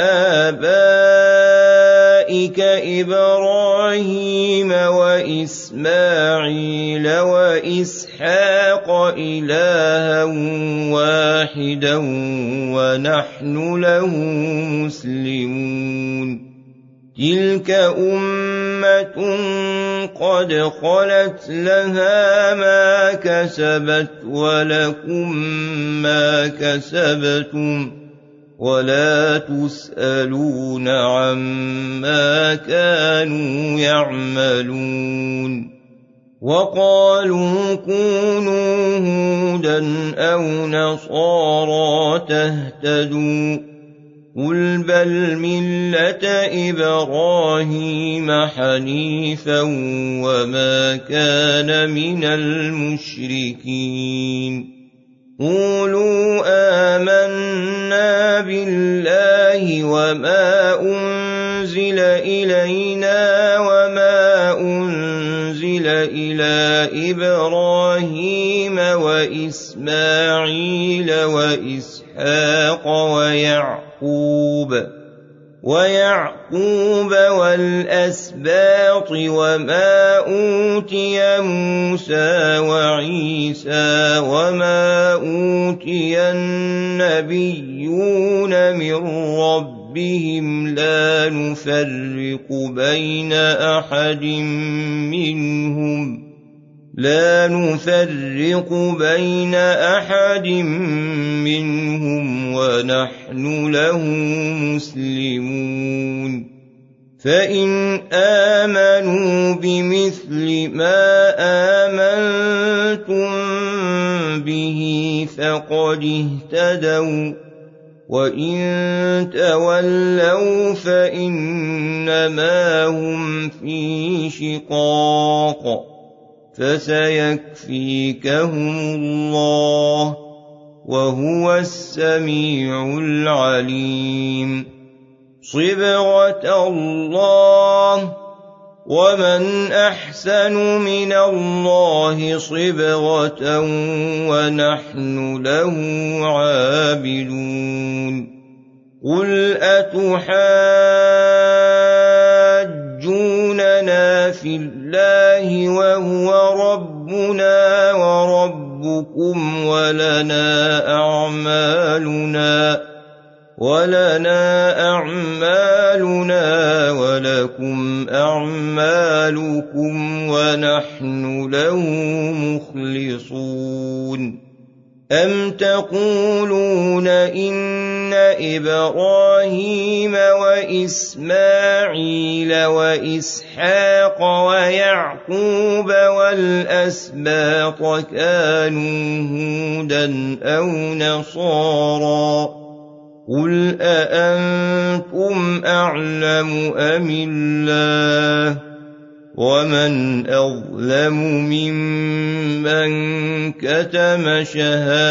آبَائِكَ إِبْرَاهِيمَ وَإِسْمَاعِيلَ وَإِسْحَاقَ إِلَٰهًا وَاحِدًا وَنَحْنُ لَهُ مُسْلِمُونَ تِلْكَ أُمَّةٌ قَدْ خَلَتْ لَهَا مَا كَسَبَتْ وَلَكُم مَّا كَسَبْتُمْ وَلَا تُسْأَلُونَ عَمَّا كَانُوا يَعْمَلُونَ وَقَالُوا كُونُوا هُودًا أَوْ نَصَارَىٰ تَهْتَدُوا قُلْ بَلْ مِلَّةَ إِبْرَاهِيمَ حَنِيفًا وَمَا كَانَ مِنَ الْمُشْرِكِينَ قُولُوا آمَنَّا بِاللَّهِ وَمَا أُنزِلَ إِلَيْنَا وَمَا أُنزِلَ إِلَىٰ إِبْرَاهِيمَ وَإِسْمَاعِيلَ وَإِسْحَاقَ وَيَعْقُوبَ وَالْأَسْبَاطِ وَمَا أُوتِيَ مُوسَىٰ وَعِيسَىٰ وَمَا أُوتِيَ النَّبِيُّونَ مِن رَّبِّهِمْ لَا نُفَرِّقُ بَيْنَ أَحَدٍ مِّنْهُمْ وَنَحْنُ لَهُ مسلمون فَإِنْ آمَنُوا بِمِثْلِ مَا آمَنتُم بِهِ فَقَدِ اهْتَدَوا وَإِن تَوَلَّوْا فَإِنَّمَا هُمْ فِي شِقَاقٍ فَسَيَكْفِيكَهُمُ اللَّهُ وَهُوَ السَّمِيعُ الْعَلِيمُ صِبْغَةَ اللَّهِ وَمَنْ أَحْسَنُ مِنَ اللَّهِ صِبْغَةً وَنَحْنُ لَهُ عَابِدُونَ قُلْ أَتُحَاجُّونَنَا فِي اللَّهِ وَهُوَ رَبُّنَا وَرَبُّكُمْ وَلَنَا أَعْمَالُنَا وَلَكُمْ أَعْمَالُكُمْ وَنَحْنُ لَهُ مُخْلِصُونَ أَمْ تَقُولُونَ إِنَّ إِبْرَاهِيمَ وَإِسْمَاعِيلَ وَإِسْحَاقَ وَيَعْقُوبَ وَالْأَسْبَاطَ كَانُوا هُودًا أَوْ نَصَارَىٰ قُلْ أَأَنتُمْ أَعْلَمُ أَمِ اللَّهُ وَمَنْ أَظْلَمُ مِمَّن كَتَمَ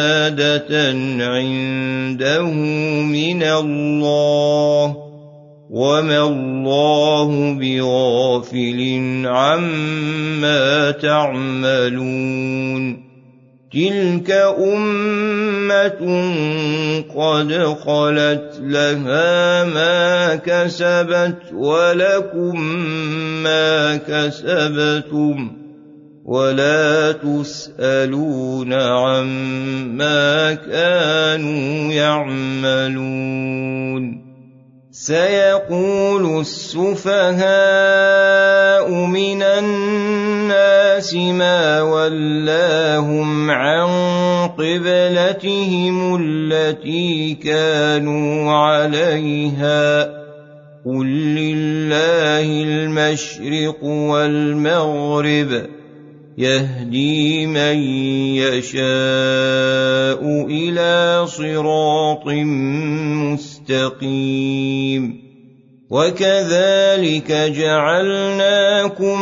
شَهَادَةً عِندَهُ مِنَ اللَّهِ وما الله بغافل عما تعملون تلك أمة قد خلت لها ما كسبت ولكم ما كسبتم ولا تسألون عما كانوا يعملون سيقول السفهاء من الناس ما ولاهم عن قبلتهم التي كانوا عليها قل لله المشرق والمغرب يهدي من يشاء إلى صراط مستقيم وكذلك جعلناكم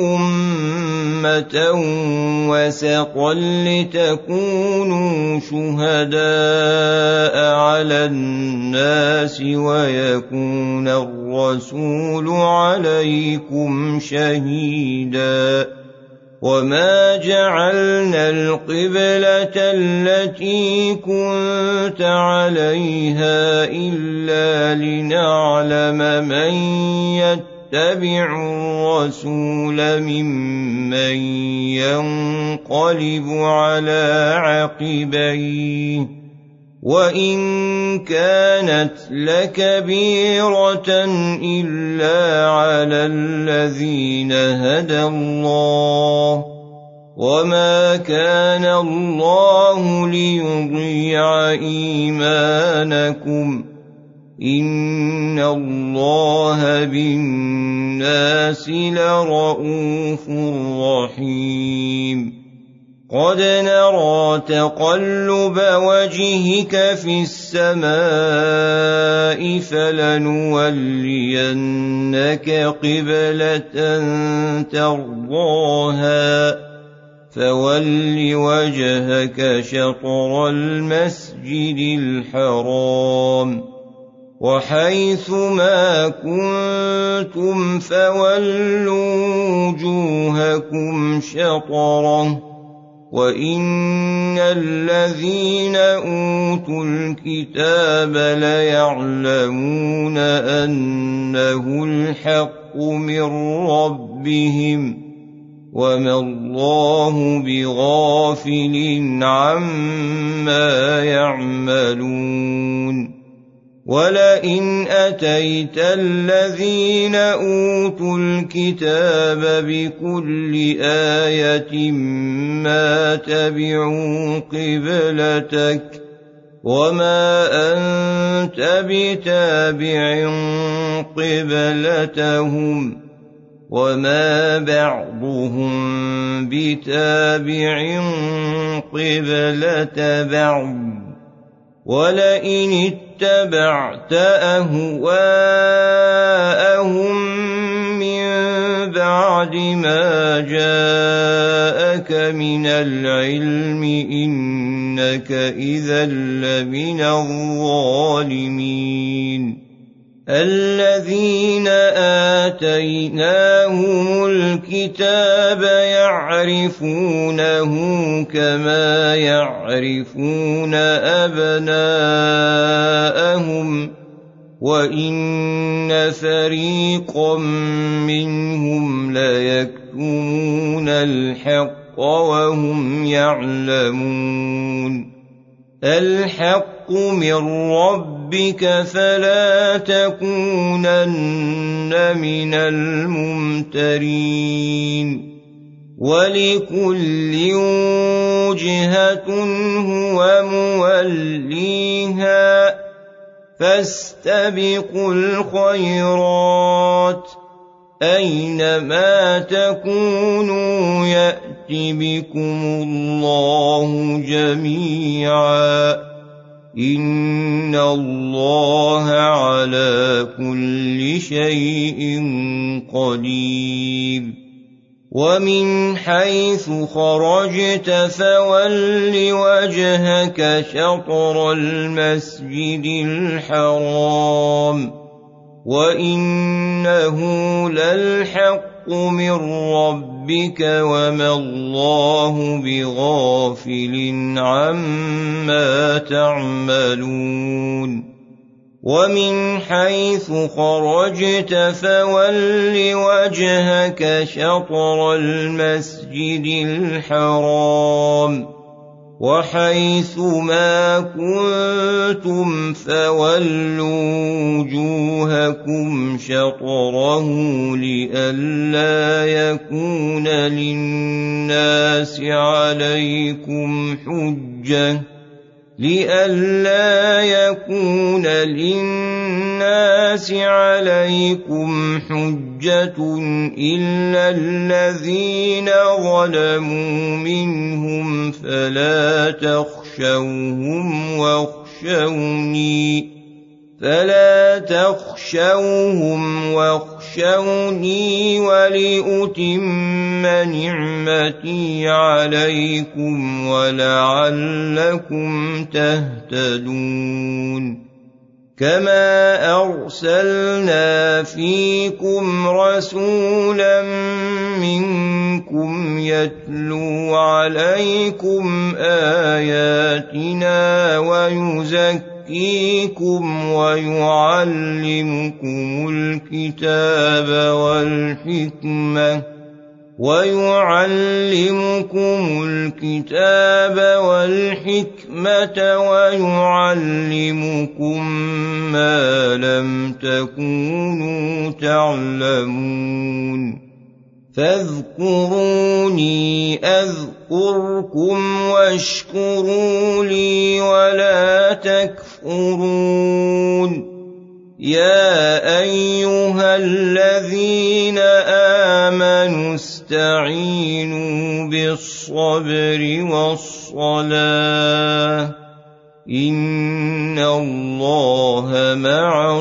أمة وسطا لتكونوا شهداء على الناس ويكون الرسول عليكم شهيدا وما جعلنا القبلة التي كنت عليها إلا لنعلم من يتبع الرسول ممن ينقلب على عقبيه وإن كانت لكبيرة إلا على الذين هدى الله وما كان الله ليضيع إيمانكم إن الله بالناس لرءوف رحيم قد نرى تقلب وجهك في السماء فلنولينك قبلة ترضاها فول وجهك شطر المسجد الحرام وحيث ما كنتم فولوا وجوهكم شطره وإن الذين أوتوا الكتاب ليعلمون أنه الحق من ربهم وما الله بغافل عما يعملون ولئن أتيت الذين أوتوا الكتاب بكل آية ما تبعوا قبلتك وما أنت بتابع قبلتهم وما بعضهم بتابع قبلة بعض ولئن اتبعت أهواءهم من بعد ما جاءك من العلم إنك إذا لمن الظالمين الذين آتيناهم الكتاب يعرفونه كما يعرفون أبناءهم وإن فريقا منهم ليكتمون الحق وهم يعلمون الحق من ربك فلا تكونن من الممترين ولكل وجهة هو موليها فاستبقوا الخيرات أينما تكونوا يأت بكم الله جميعا إن الله على كل شيء قدير ومن حيث خرجت فول وجهك شطر المسجد الحرام وإنه للحق من ربك وما الله بغافل عما تعملون ومن حيث خرجت فول وجهك شطر المسجد الحرام وحيث ما كنتم فولوا وجوهكم شطره لئلا يكون للناس عليكم حجة إلا الذين ظلموا منهم فلا تخشوهم واخشوني ولأتم نعمتي عليكم ولعلكم تهتدون كما أرسلنا فيكم رسولا منكم يتلو عليكم آياتنا ويزكيكم ويعلمكم الكتاب والحكمة ويعلمكم ما لم تكونوا تعلمون فاذكروني أذكركم واشكروا لي ولا تكفرون يا أيها الذين آمنوا استعينوا بالصبر والصلاة إن الله مع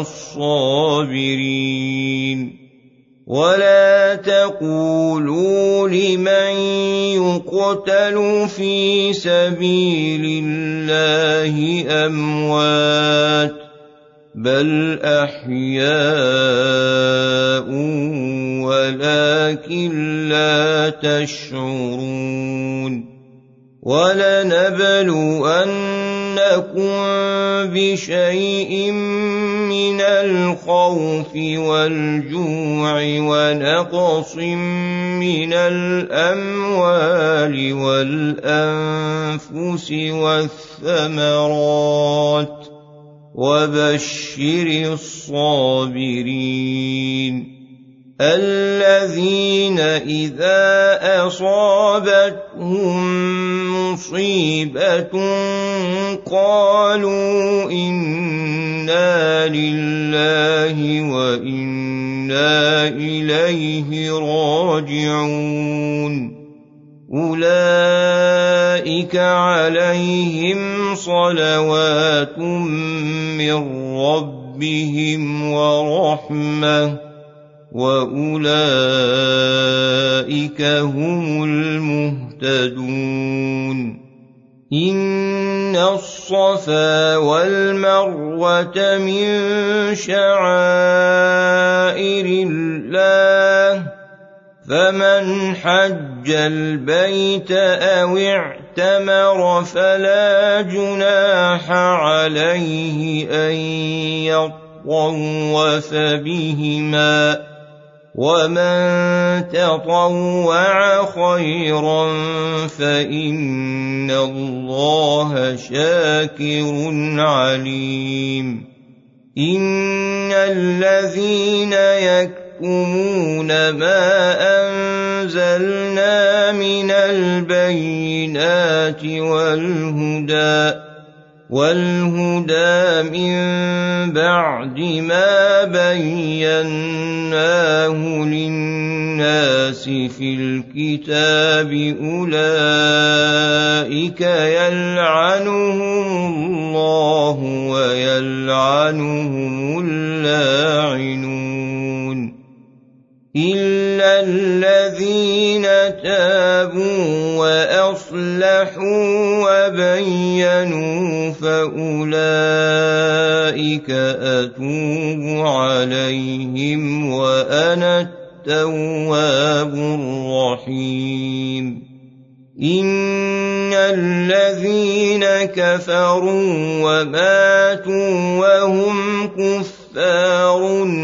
الصابرين ولا تقولوا لمن يقتل في سبيل الله أموات بل أحياء ولكن لا تشعرون ولنبلونكم بشيء من الخوف والجوع ونقص من الأموال والأنفس والثمرات وبشر الصابرين الذين إذا أصابتهم مصيبة قالوا إنا لله وإنا إليه راجعون أولئك عليهم صلوات من ربهم ورحمة وأولئك هم المهتدون إن الصفا والمروة من شعائر الله فمن حج البيت أو اعتمر فلا جناح عليه أن يطوف بهما ومن تطوع خيرا فإن الله شاكر عليم إن الذين يكتمون ما أنزلنا من البينات والهدى من بعد ما بيناه للناس في الكتاب أولئك يلعنهم الله ويلعنهم اللاعنون إلا الذين تابوا وأصلحوا وأصلحوا وبينوا فأولئك أتوب عليهم وأنا التواب الرحيم إن الذين كفروا وماتوا وهم كفار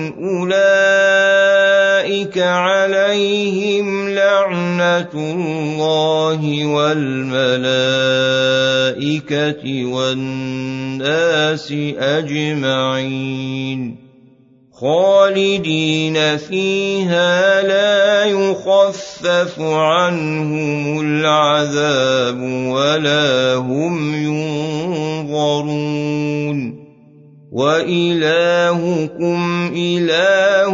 أولئك عليهم لعنة الله والملائكة والناس أجمعين خالدين فيها لا يخفف عنهم العذاب ولا هم ينظرون وإلهكم إله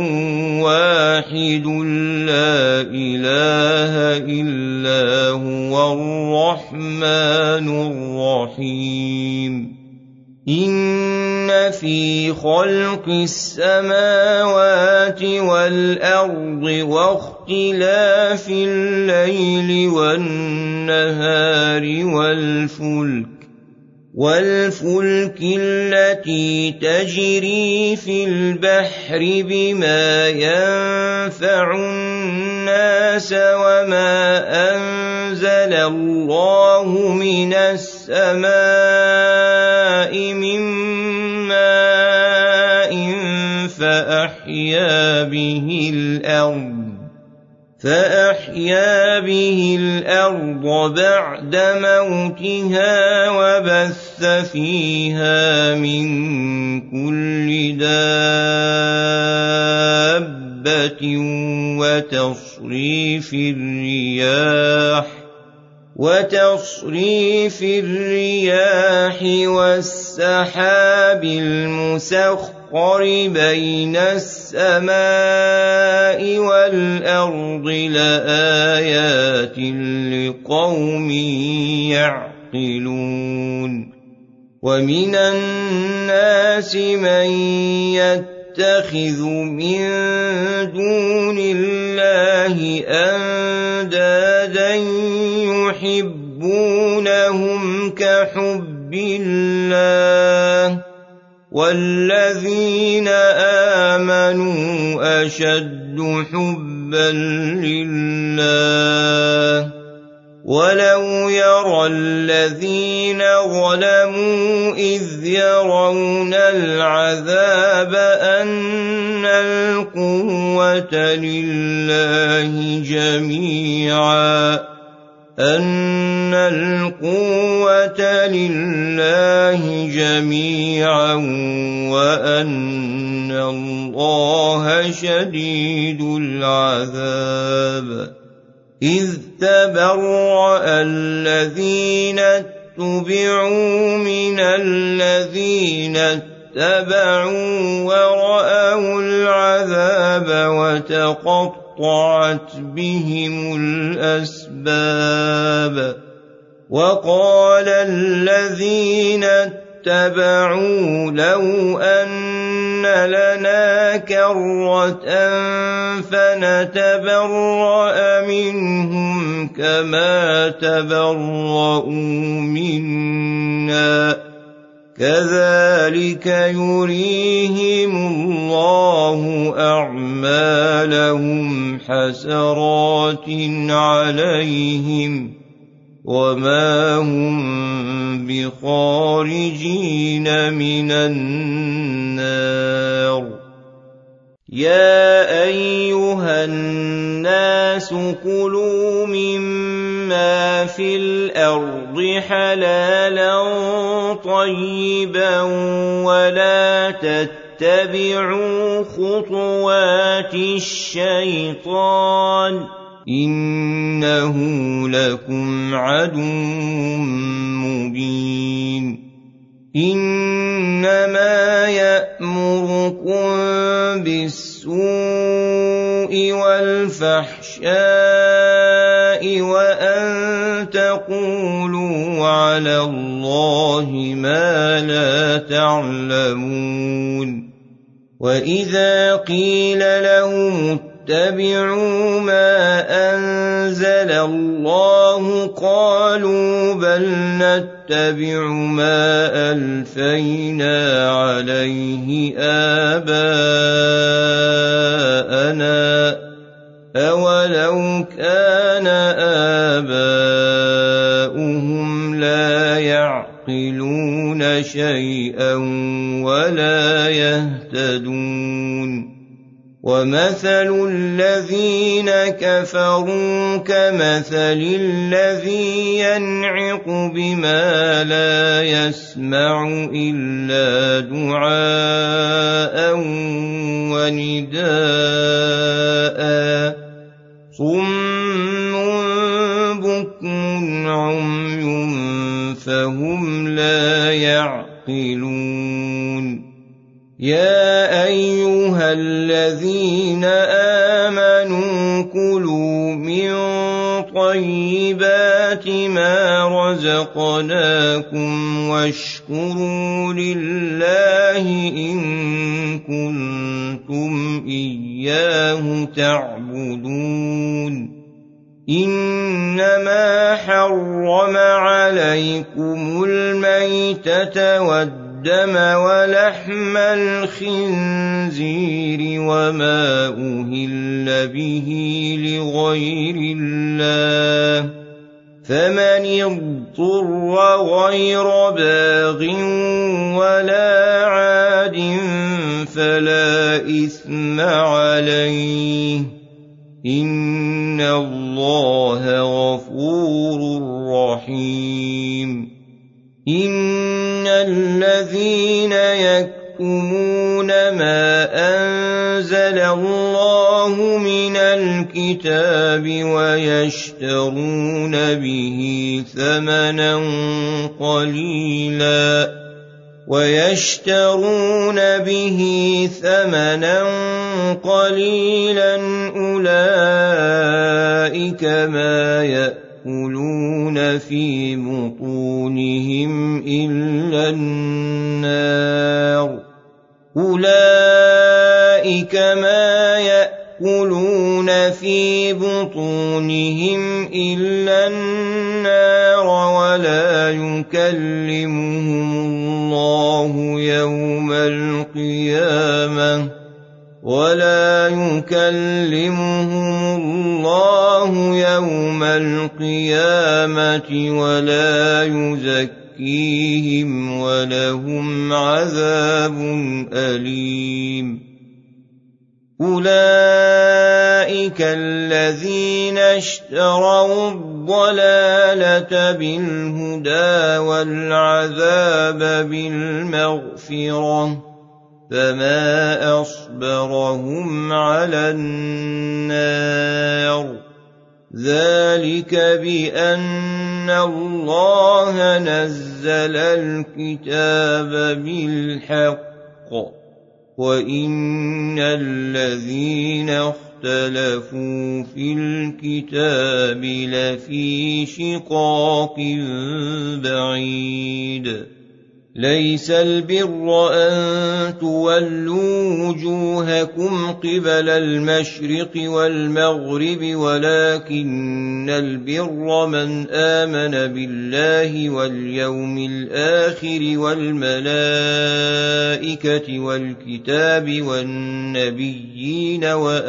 واحد لا إله إلا هو الرحمن الرحيم إن في خلق السماوات والأرض واختلاف الليل والنهار والفلك التي تجري في البحر بما ينفع الناس وما أنزل الله من السماء من ماء فأحيا به الأرض بعد موتها وبث فيها من كل دابة وتصريف الرياح والسحاب المسخر بين السماء والأرض لآيات لقوم يعقلون ومن الناس من يتخذ من دون الله أندادا يحبونهم كحب الله والذين آمنوا أشد حبا لله ولو يرى الذين ظلموا إذ يرون العذاب أن القوة لله جميعا وأن الله شديد العذاب إذ تبرأ الذين اتبعوا من الذين اتبعوا ورأوا العذاب وتقطعت بهم الأسباب وقال الذين اتبعوا لو أن لنا كرة فنتبرأ منهم كما تبرؤوا منا كذلك يريهم الله أعمالهم حسرات عليهم وما هم بخارجين من النار يا أيها الناس كلوا مما في الأرض حلالا طيبا ولا تتبعوا خطوات الشيطان إنه لكم عدو مبين إنما يأمركم بالسوء والفحشاء وأن تقولوا على الله ما لا تعلمون وإذا قيل لهم اتَّبِعُوا مَا أَنزَلَ اللَّهُ قَالُوا بَلْ نَتَّبِعُ مَا أَلْفَيْنَا عَلَيْهِ آبَاءَنَا أَوَلَوْ كَانَ آبَاؤُهُمْ لَا يَعْقِلُونَ شَيْئًا وَلَا يَهْتَدُونَ وَمَثَلُ الَّذِينَ كَفَرُوا كَمَثَلِ الَّذِي يَنْعِقُ بِمَا لَا يَسْمَعُ إِلَّا دُعَاءً وَنِدَاءً صُمٌّ بُكْمٌ عُمْيٌ فَهُمْ لَا يَعْقِلُونَ يَا أَيُّهَا الَّذِينَ آمَنُوا كُلُوا مِن طَيِّبَاتِ مَا رَزَقْنَاكُمْ وَاشْكُرُوا لِلَّهِ إِن كُنتُمْ إِيَّاهُ تعبدون إِنَّمَا حَرَّمَ عَلَيْكُمُ الْمَيْتَةَ وَالدَّمَ وَلَحْمَ الْخِنزِيرِ وَمَا أُهِلَّ بِهِ لِغَيْرِ اللَّهِ فَمَنِ اضْطُرَّ غَيْرَ بَاغٍ وَلَا عَادٍ فَلَا إِثْمَ عَلَيْهِ إِنَّ اللَّهَ غَفُورٌ رَّحِيمٌ إِنَّ الَّذِينَ يَكْتُمُونَ مَا أَنزَلَ اللَّهُ مِنَ الْكِتَابِ وَيَشْتَرُونَ بِهِ ثَمَنًا قَلِيلًا أُولَئِكَ مَا يَأْكُلُونَ في بطونهم إلا النَّارَ ولا يكلمهم الله يوم القيامة ولا يزكيهم ولهم عذاب أليم أولئك الذين اشتروا الضلالة بالهدى والعذاب بالمغفرة فما أصبرهم على النار ذلك بأن الله نزل الكتاب بالحق وإن الذين اختلفوا في الكتاب لفي شقاق بعيد ليس البر أن تولوا وجوهكم قبل المشرق والمغرب ولكن البر من آمن بالله واليوم الآخر والملائكة والكتاب والنبيين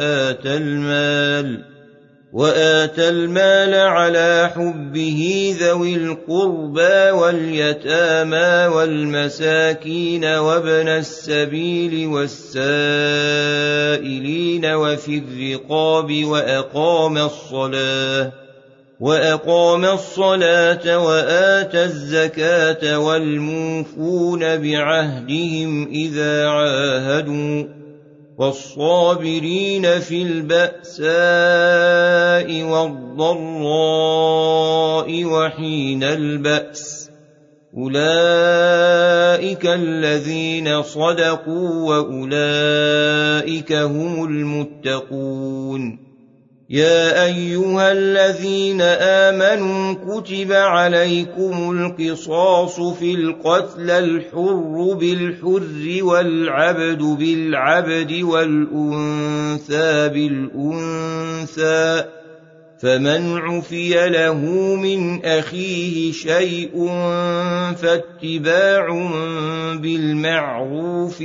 وآتى المال على حبه ذوي القربى واليتامى والمساكين وابن السبيل والسائلين وفي الرقاب وأقام الصلاة وآتى الزكاة والموفون بعهدهم إذا عاهدوا والصابرين في البأساء والضراء وحين البأس أولئك الذين صدقوا وأولئك هم المتقون يا أيها الذين آمنوا كتب عليكم القصاص في القتلى الحر بالحر والعبد بالعبد والأنثى بالأنثى فمن عفي له من أخيه شيء فاتباع بالمعروف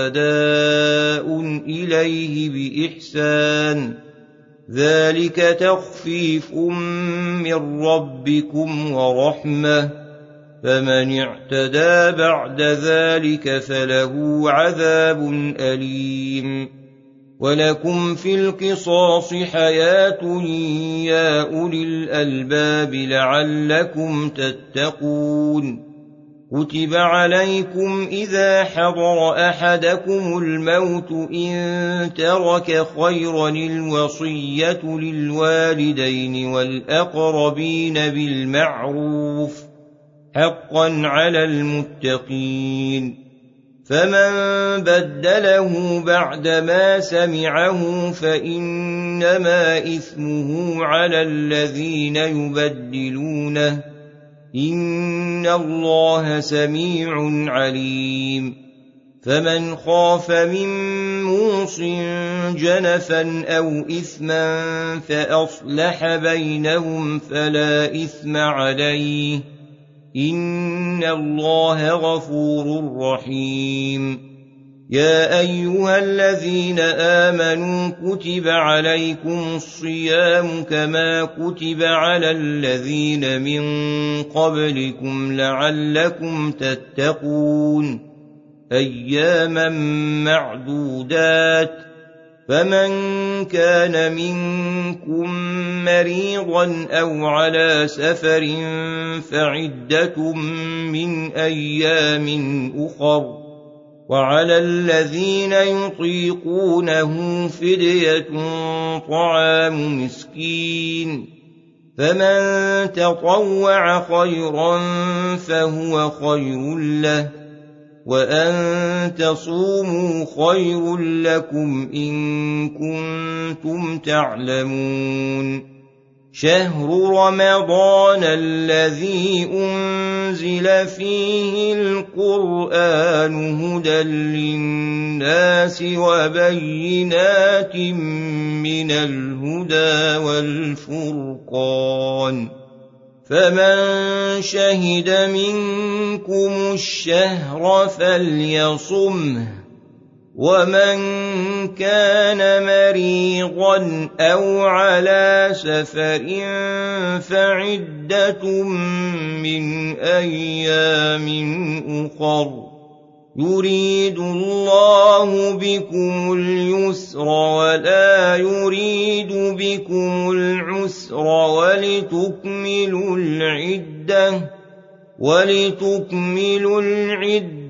وأداء إليه بإحسان ذلك تخفيف من ربكم ورحمة فمن اعتدى بعد ذلك فله عذاب أليم ولكم في القصاص حياة يا أولي الألباب لعلكم تتقون كتب عليكم إذا حضر أحدكم الموت إن ترك خيرا الوصية للوالدين والأقربين بالمعروف حقا على المتقين فمن بدله بعدما سمعه فإنما إثمه على الذين يبدلونه إن الله سميع عليم فمن خاف من موص جنفا أو إثما فأصلح بينهم فلا إثم عليه إن الله غفور رحيم يا أيها الذين آمنوا كتب عليكم الصيام كما كتب على الذين من قبلكم لعلكم تتقون أياما معدودات فمن كان منكم مريضا أو على سفر فعدة من أيام أخر وعلى الذين يطيقونه فدية طعام مسكين فمن تطوع خيرا فهو خير له وأن تصوموا خير لكم إن كنتم تعلمون شهر رمضان الذي أنزل فيه القرآن هدى للناس وبينات من الهدى والفرقان فمن شهد منكم الشهر فليصمه ومن كان مريضا أو على سفر فعدة من أيام أخر يريد الله بكم اليسر ولا يريد بكم العسر ولتكملوا العدة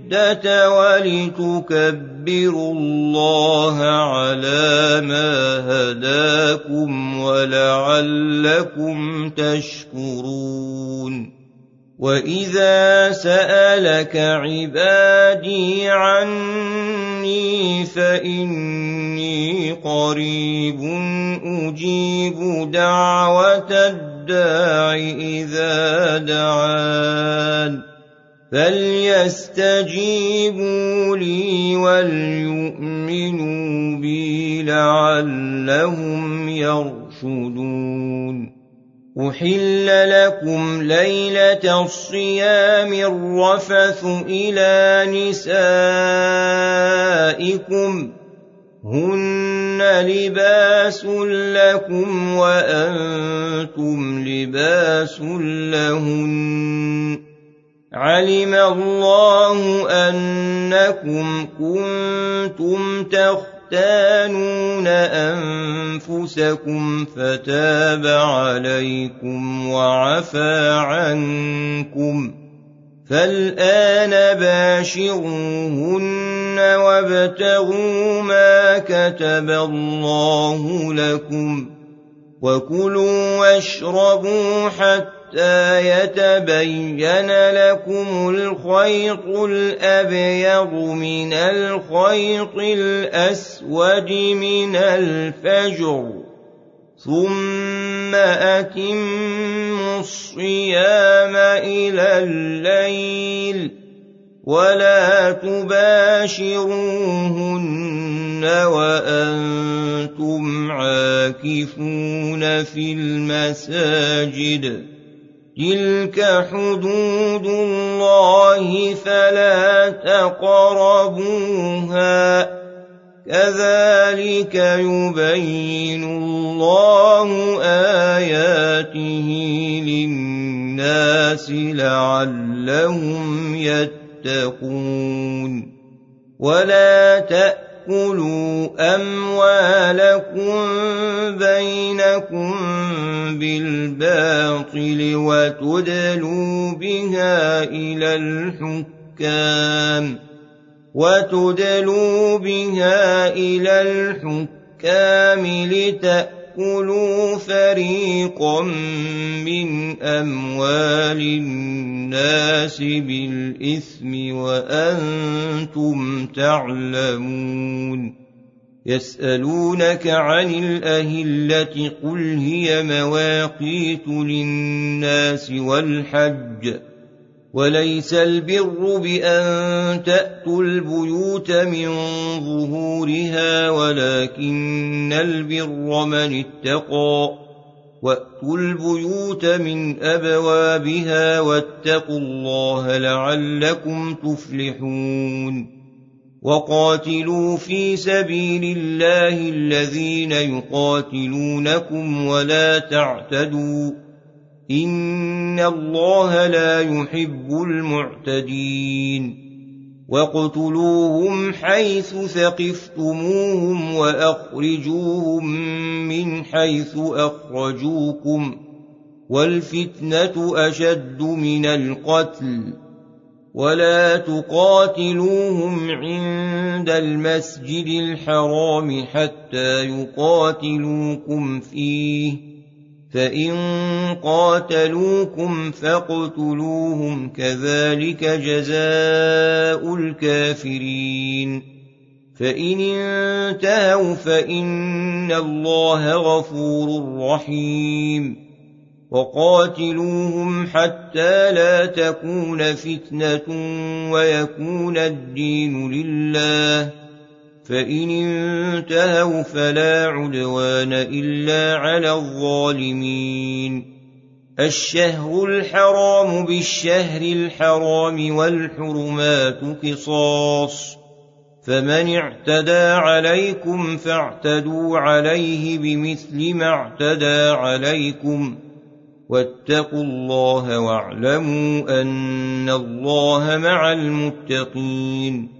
ولتكبروا الله على ما هداكم ولعلكم تشكرون وإذا سألك عبادي عني فإني قريب أجيب دعوة الداع إذا دعان فليستجيبوا لي وليؤمنوا بي لعلهم يرشدون أحل لكم ليلة الصيام الرفث إلى نسائكم هن لباس لكم وأنتم لباس لهن علم الله أنكم كنتم تختانون أنفسكم فتاب عليكم وعفى عنكم فالآن باشروهن وابتغوا ما كتب الله لكم وكلوا واشربوا حتى يتبين لكم الخيط الأبيض من الخيط الأسود من الفجر ثم أتموا الصيام إلى الليل ولا تباشروهن وأنتم عاكفون في المساجد تلك حدود الله فلا تقربوها كذلك يبين الله آياته للناس لعلهم يتقون ولا تأكلوا أموالكم بينكم بالباطل وتدلوا بها إلى الحكام لتأكلوا فريقا من أموال الناس بالإثم وأنتم تعلمون يسألونك عن الأهلة قل هي مواقيت للناس والحج وليس البر بأن تأتوا البيوت من ظهورها ولكن البر من اتقى وأتوا البيوت من أبوابها واتقوا الله لعلكم تفلحون وقاتلوا في سبيل الله الذين يقاتلونكم ولا تعتدوا إن الله لا يحب المعتدين واقتلوهم حيث ثقفتموهم وأخرجوهم من حيث أخرجوكم والفتنة أشد من القتل ولا تقاتلوهم عند المسجد الحرام حتى يقاتلوكم فيه فإن قاتلوكم فاقتلوهم كذلك جزاء الكافرين فإن انتهوا فإن الله غفور رحيم وقاتلوهم حتى لا تكون فتنة ويكون الدين لله فإن انتهوا فلا عدوان إلا على الظالمين الشهر الحرام بالشهر الحرام والحرمات قصاص فمن اعتدى عليكم فاعتدوا عليه بمثل ما اعتدى عليكم واتقوا الله واعلموا أن الله مع المتقين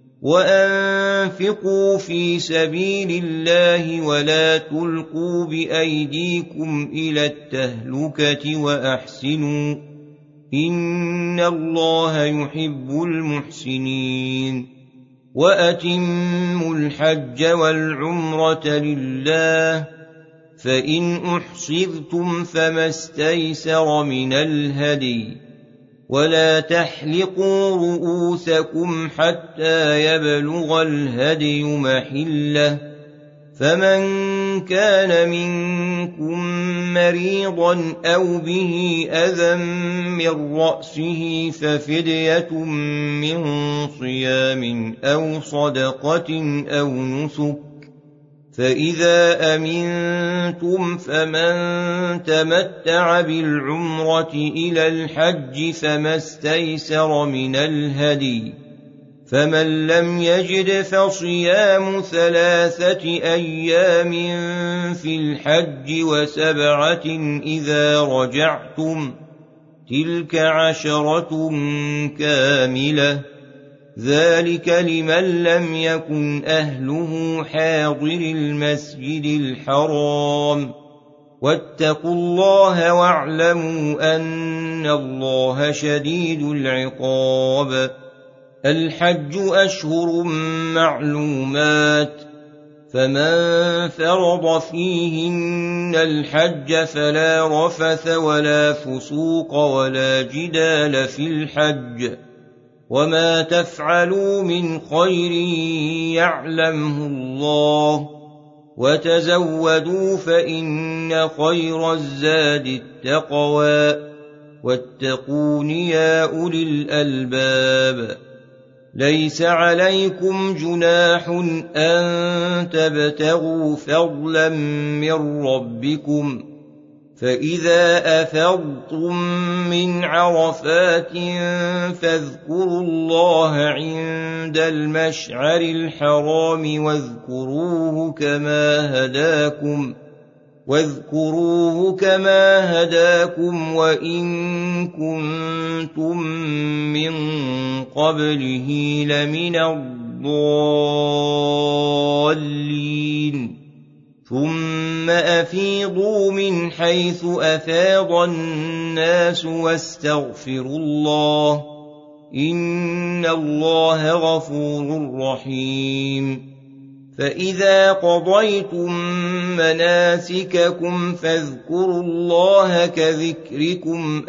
وأنفقوا في سبيل الله ولا تلقوا بأيديكم إلى التهلكة وأحسنوا إن الله يحب المحسنين وأتموا الحج والعمرة لله فإن أحصرتم فما استيسر من الهدي ولا تحلقوا رؤوسكم حتى يبلغ الهدي محله فمن كان منكم مريضا أو به أذى من رأسه ففدية من صيام أو صدقة أو نسك فإذا أمنتم فمن تمتع بالعمرة إلى الحج فما استيسر من الهدي فمن لم يجد فصيام 3 أيام في الحج و7 إذا رجعتم تلك 10 كاملة ذلك لمن لم يكن أهله حاضر المسجد الحرام واتقوا الله واعلموا أن الله شديد العقاب الحج أشهر معلومات فمن فرض فيهن الحج فلا رفث ولا فسوق ولا جدال في الحج وما تفعلوا من خير يعلمه الله وتزودوا فإن خير الزاد التقوى واتقون يا أولي الألباب ليس عليكم جناح أن تبتغوا فضلا من ربكم فإذا أفضتم من عرفات فاذكروا الله عند المشعر الحرام واذكروه كما هداكم وإن كنتم من قبله لمن الضالين ثم أفيضوا من حيث أفاض الناس واستغفروا الله إن الله غفور رحيم فإذا قضيتم مناسككم فاذكروا الله كذكركم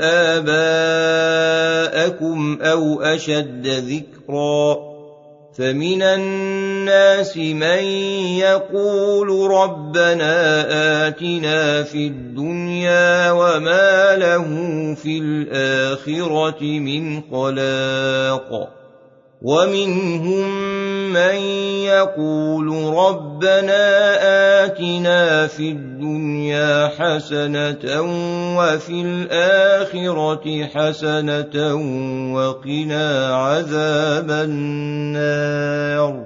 آباءكم أو أشد ذكرا فمن الناس من يقول ربنا آتنا في الدنيا وما له في الآخرة من خلاق ومنهم من يقول ربنا آتنا في الدنيا حسنة وفي الآخرة حسنة وقنا عذاب النار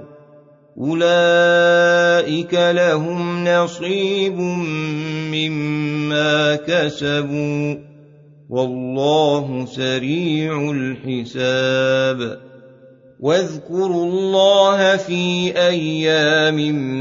أولئك لهم نصيب مما كسبوا والله سريع الحساب واذكروا الله في أيام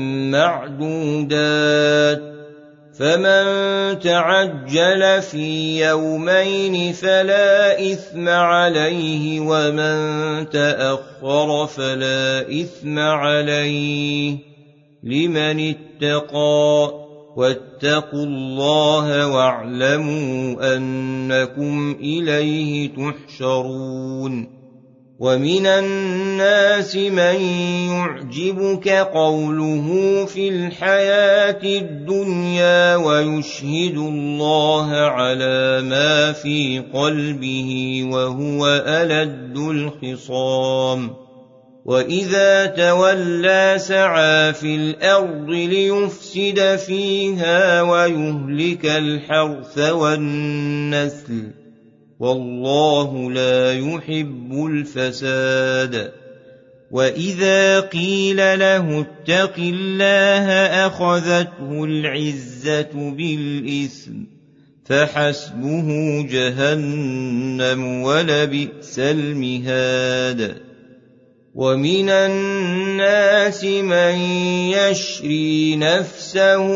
معدودات فمن تعجل في يومين فلا إثم عليه ومن تأخر فلا إثم عليه لمن اتقى واتقوا الله واعلموا أنكم إليه تحشرون ومن الناس من يعجبك قوله في الحياة الدنيا ويشهد الله على ما في قلبه وهو ألد الخصام وإذا تولى سعى في الأرض ليفسد فيها ويهلك الحرث والنسل والله لا يحب الفساد وإذا قيل له اتق الله أخذته العزة بالإثم فحسبه جهنم ولبئس المهاد ومن الناس من يشري نفسه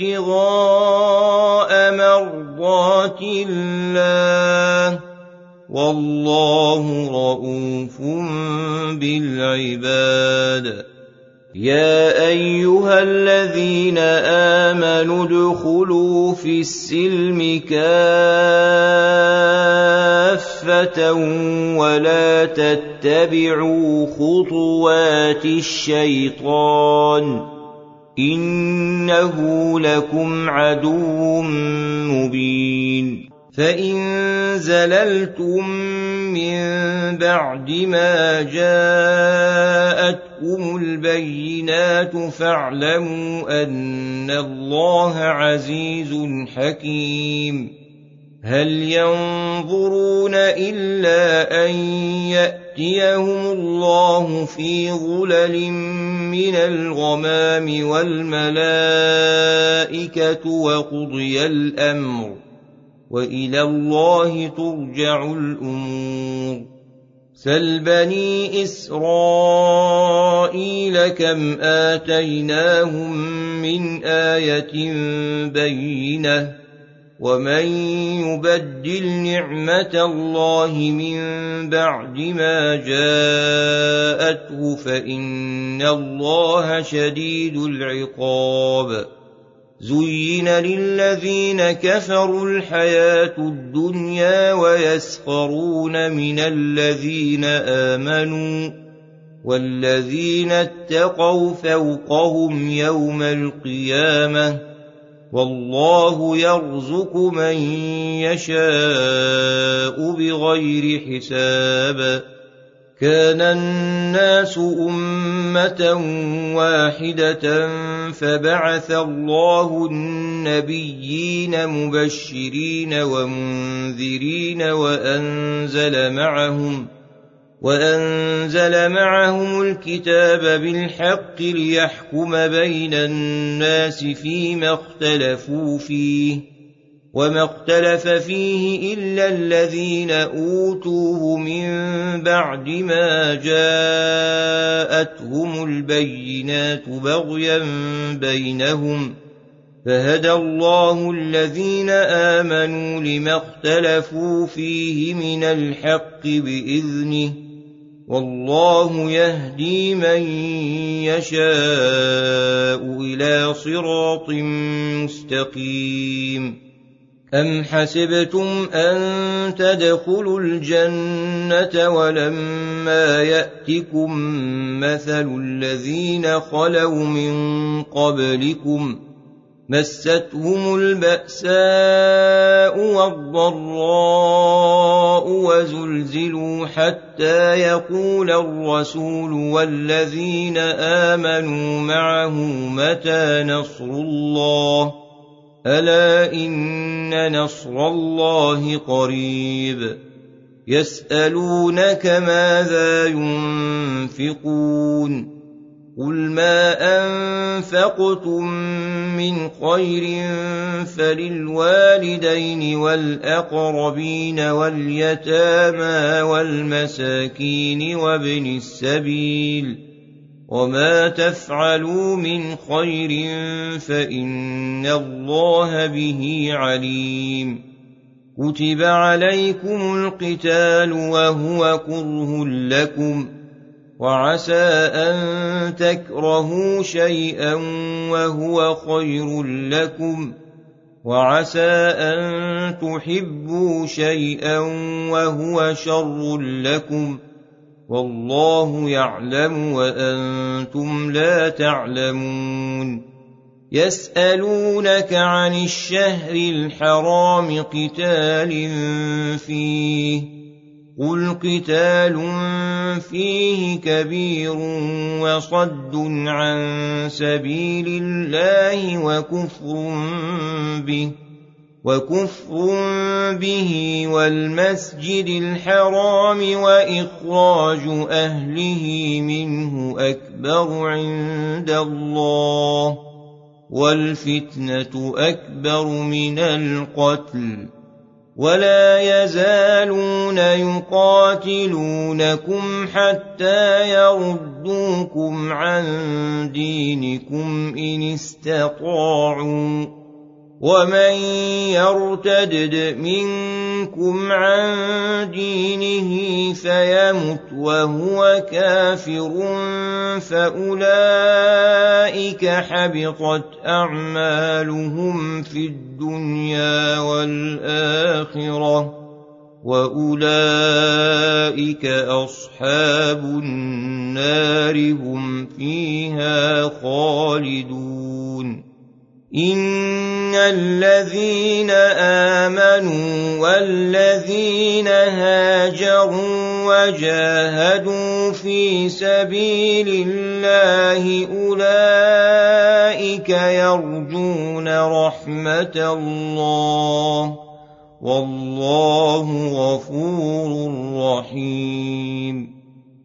ابتغاء مرضات الله والله رءوف بالعباد يا أيها الذين آمنوا ادخلوا في السلم كافة ولا تتبعوا خطوات الشيطان إنه لكم عدو مبين فإن زللتم من بعد ما جاءتكم البينات فاعلموا أن الله عزيز حكيم هل ينظرون إلا أن يأتيهم الله في ظلل من الغمام والملائكة وقضي الأمر وإلى الله ترجع الأمور سل بني إسرائيل كم آتيناهم من آية بينة ومن يبدل نعمة الله من بعد ما جاءته فإن الله شديد العقاب زين للذين كفروا الحياة الدنيا ويسخرون من الذين آمنوا والذين اتقوا فوقهم يوم القيامة والله يرزق من يشاء بغير حساب كان الناس أمة واحدة فبعث الله النبيين مبشرين ومنذرين وأنزل معهم الكتاب بالحق ليحكم بين الناس فيما اختلفوا فيه وما اختلف فيه إلا الذين أوتوه من بعد ما جاءتهم البينات بغيا بينهم فهدى الله الذين آمنوا لما اختلفوا فيه من الحق بإذنه والله يهدي من يشاء إلى صراط مستقيم أم حسبتم أن تدخلوا الجنة ولما يأتكم مثل الذين خلوا من قبلكم مستهم البأساء والضراء وزلزلوا حتى يقول الرسول والذين آمنوا معه متى نصر الله ألا إن نصر الله قريب يسألونك ماذا ينفقون قل ما أنفقتم من خير فللوالدين والأقربين واليتامى والمساكين وابن السبيل وما تفعلوا من خير فإن الله به عليم كتب عليكم القتال وهو كره لكم وعسى أن تكرهوا شيئا وهو خير لكم وعسى أن تحبوا شيئا وهو شر لكم والله يعلم وأنتم لا تعلمون يسألونك عن الشهر الحرام قتال فيه قل قتال فيه كبير وصد عن سبيل الله وكفر به والمسجد الحرام وإخراج أهله منه أكبر عند الله والفتنة أكبر من القتل ولا يزالون يقاتلونكم حتى يردوكم عن دينكم إن استطاعوا ومن يرتد منكم عن دينه فيمت وهو كافر فأولئك حبطت أعمالهم في الدنيا والآخرة وأولئك أصحاب النار هم فيها خالدون إن الذين آمنوا والذين هاجروا وجاهدوا في سبيل الله أولئك يرجون رحمة الله والله غفور رحيم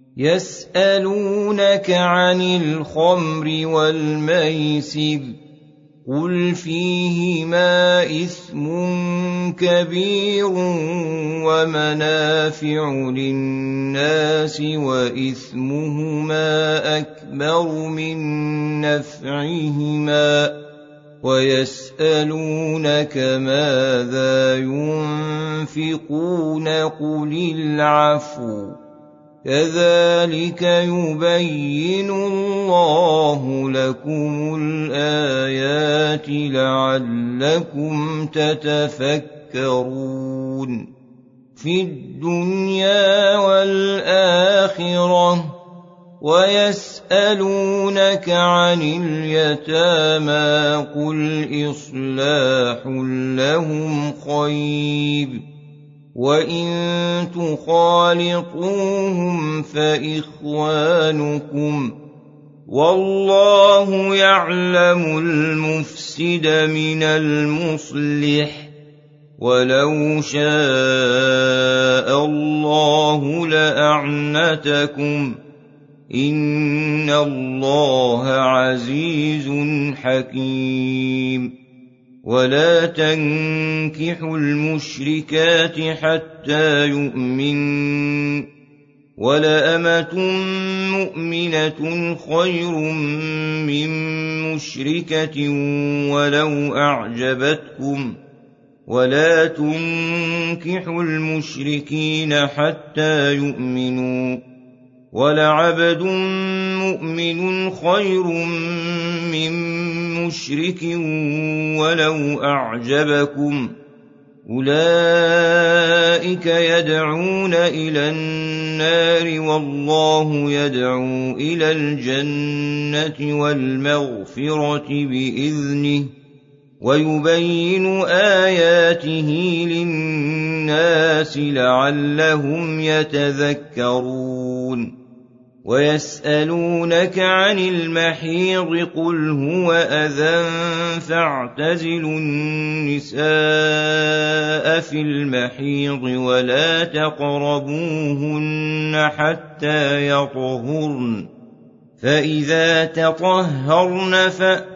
يسألونك عن الخمر والميسر قل فيهما إثم كبير ومنافع للناس وإثمهما أكبر من نفعهما ويسألونك ماذا ينفقون قل العفو كذلك يبين الله لكم الآيات لعلكم تتفكرون في الدنيا والآخرة ويسألونك عن اليتامى قل إصلاح لهم خير وإن تخالطوهم فإخوانكم والله يعلم المفسد من المصلح ولو شاء الله لأعنتكم إن الله عزيز حكيم ولا تنكحوا المشركات حتى يؤمنوا ولأمة مؤمنة خير من مشركة ولو أعجبتكم ولا تنكحوا المشركين حتى يؤمنوا ولعبد مؤمن خير من مشرك ولو أعجبكم أولئك يدعون إلى النار والله يدعو إلى الجنة والمغفرة بإذنه ويبين آياته للناس لعلهم يتذكرون ويسألونك عن المحيض قل هو أذى فاعتزلوا النساء في المحيض ولا تقربوهن حتى يطهرن فإذا تطهرن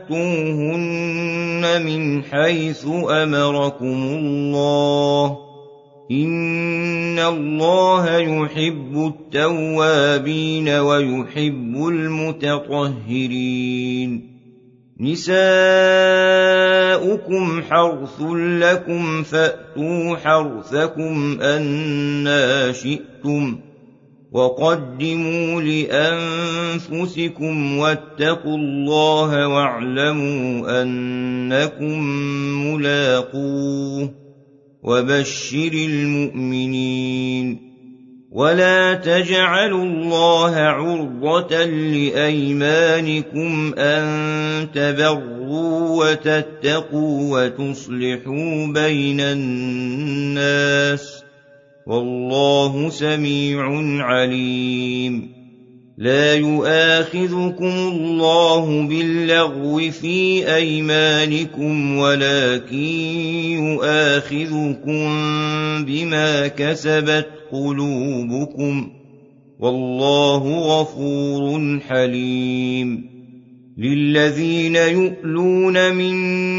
فأتوهن من حيث أمركم الله إن الله يحب التوابين ويحب المتطهرين نساؤكم حرث لكم فأتوا حرثكم أنى شئتم وقدموا لأنفسكم واتقوا الله واعلموا أنكم ملاقوه وبشر المؤمنين ولا تجعلوا الله عرضة لأيمانكم أن تبروا وتتقوا وتصلحوا بين الناس والله سميع عليم لا يؤاخذكم الله باللغو في أيمانكم ولكن يؤاخذكم بما كسبت قلوبكم والله غفور حليم للذين يؤلون من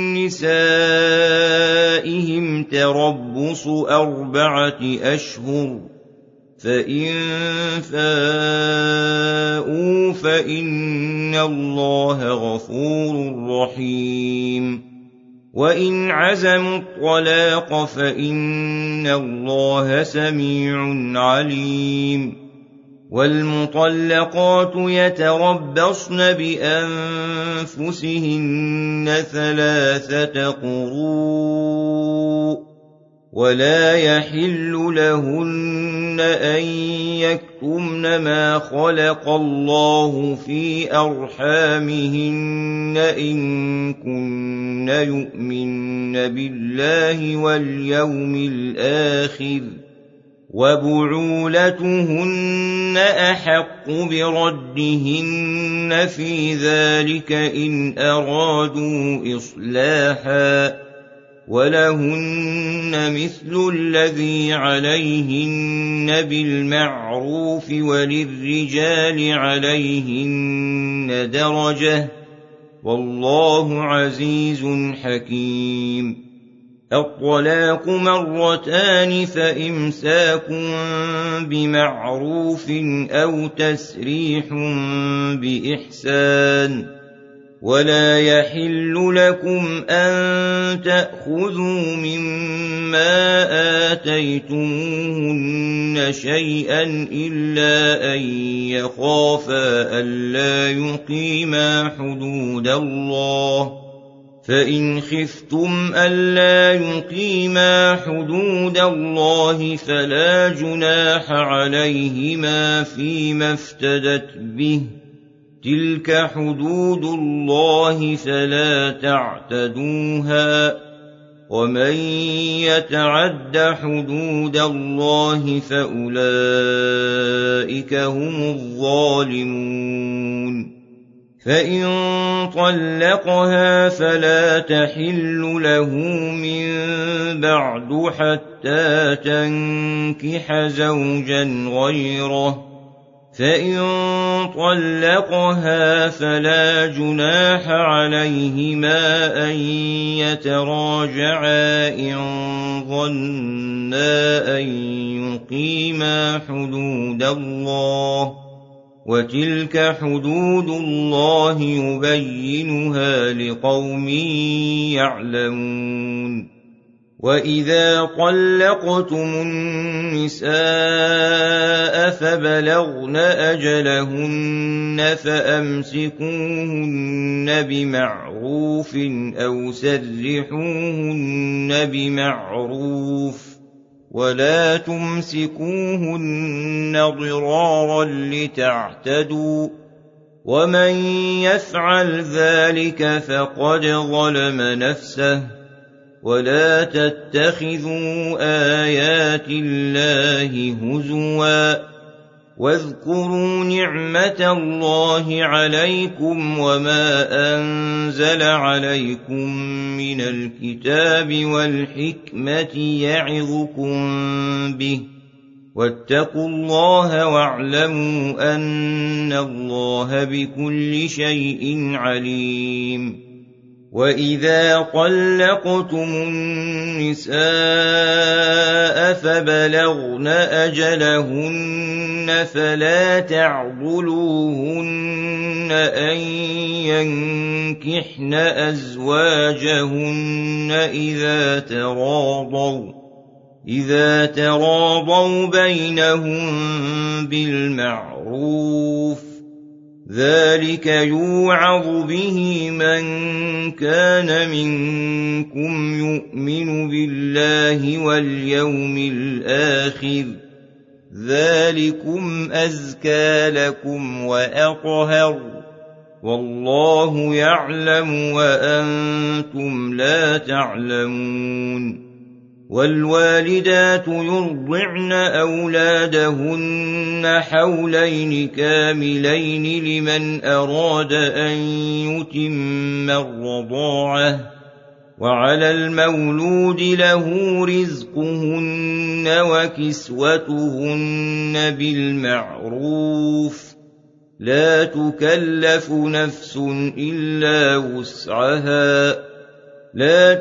نسائهم تربص 4 أشهر فإن فاءوا فإن الله غفور رحيم وإن عزموا الطلاق فإن الله سميع عليم والمطلقات يتربصن بأنفسهن 3 قروء ولا يحل لهن أن يكتمن ما خلق الله في أرحامهن إن كن يؤمن بالله واليوم الآخر وبعولتهن أحق بردهن في ذلك إن أرادوا إصلاحا ولهن مثل الذي عليهن بالمعروف وللرجال عليهن درجة والله عزيز حكيم الطلاق 2 فإمساك بمعروف أو تسريح بإحسان ولا يحل لكم أن تأخذوا مما آتيتموهن شيئا إلا أن يخافا ألا يقيما حدود الله فإن خفتم ألا يقيما حدود الله فلا جناح عليهما فيما افتدت به، تلك حدود الله فلا تعتدوها، ومن يتعد حدود الله فأولئك هم الظالمون. فإن طلقها فلا تحل له من بعد حتى تنكح زوجا غيره، فإن طلقها فلا جناح عليهما أن يتراجعا إن ظنا أن يقيما حدود الله، وتلك حدود الله يبينها لقوم يعلمون. وإذا طلقتم النساء فبلغن أجلهن فأمسكوهن بمعروف أو سرحوهن بمعروف، ولا تمسكوهن ضرارا لتعتدوا، ومن يفعل ذلك فقد ظلم نفسه. ولا تتخذوا آيات الله هزوا، واذكروا نعمة الله عليكم وما أنزل عليكم من الكتاب والحكمة يعظكم به، واتقوا الله واعلموا أن الله بكل شيء عليم. وإذا طلقتم النساء فبلغن أجلهن فلا تعضلوهن أن ينكحن أزواجهن إذا تراضوا بينهم بالمعروف، ذلك يوعظ به من كان منكم يؤمن بالله واليوم الآخر، ذلكم أزكى لكم وأطهر، والله يعلم وأنتم لا تعلمون. والوالدات يرضعن أولادهن حولين كاملين لمن أراد أن يتم الرضاعة، وعلى المولود له رزقهن وكسوتهن بالمعروف، لا تكلف نفس إلا وسعها، لا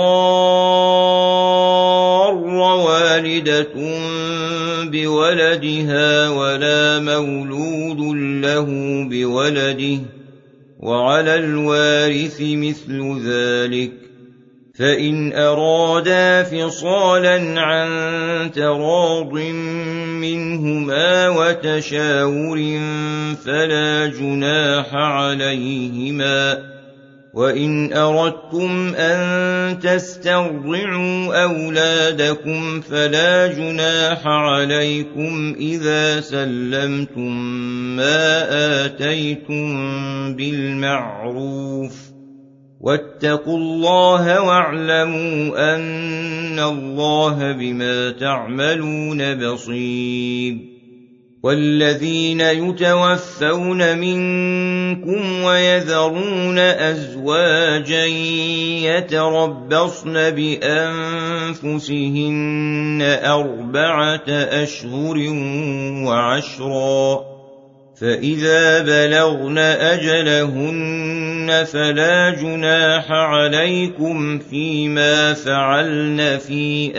تضار والدة بولدها ولا مولود له بولده، وعلى الوارث مثل ذلك، فإن أرادا فصالا عن تراض منهما وتشاور فلا جناح عليهما. وإن أردتم أن تسترضعوا أولادكم فلا جناح عليكم إذا سلمتم ما آتيتم بالمعروف، واتقوا الله واعلموا أن الله بما تعملون بصير. والذين يتوفون منكم ويذرون أزواجا يتربصن بأنفسهن 4 أشهر وعشرا، فإذا بلغن أجلهن فلا جناح عليكم فيما فعلن في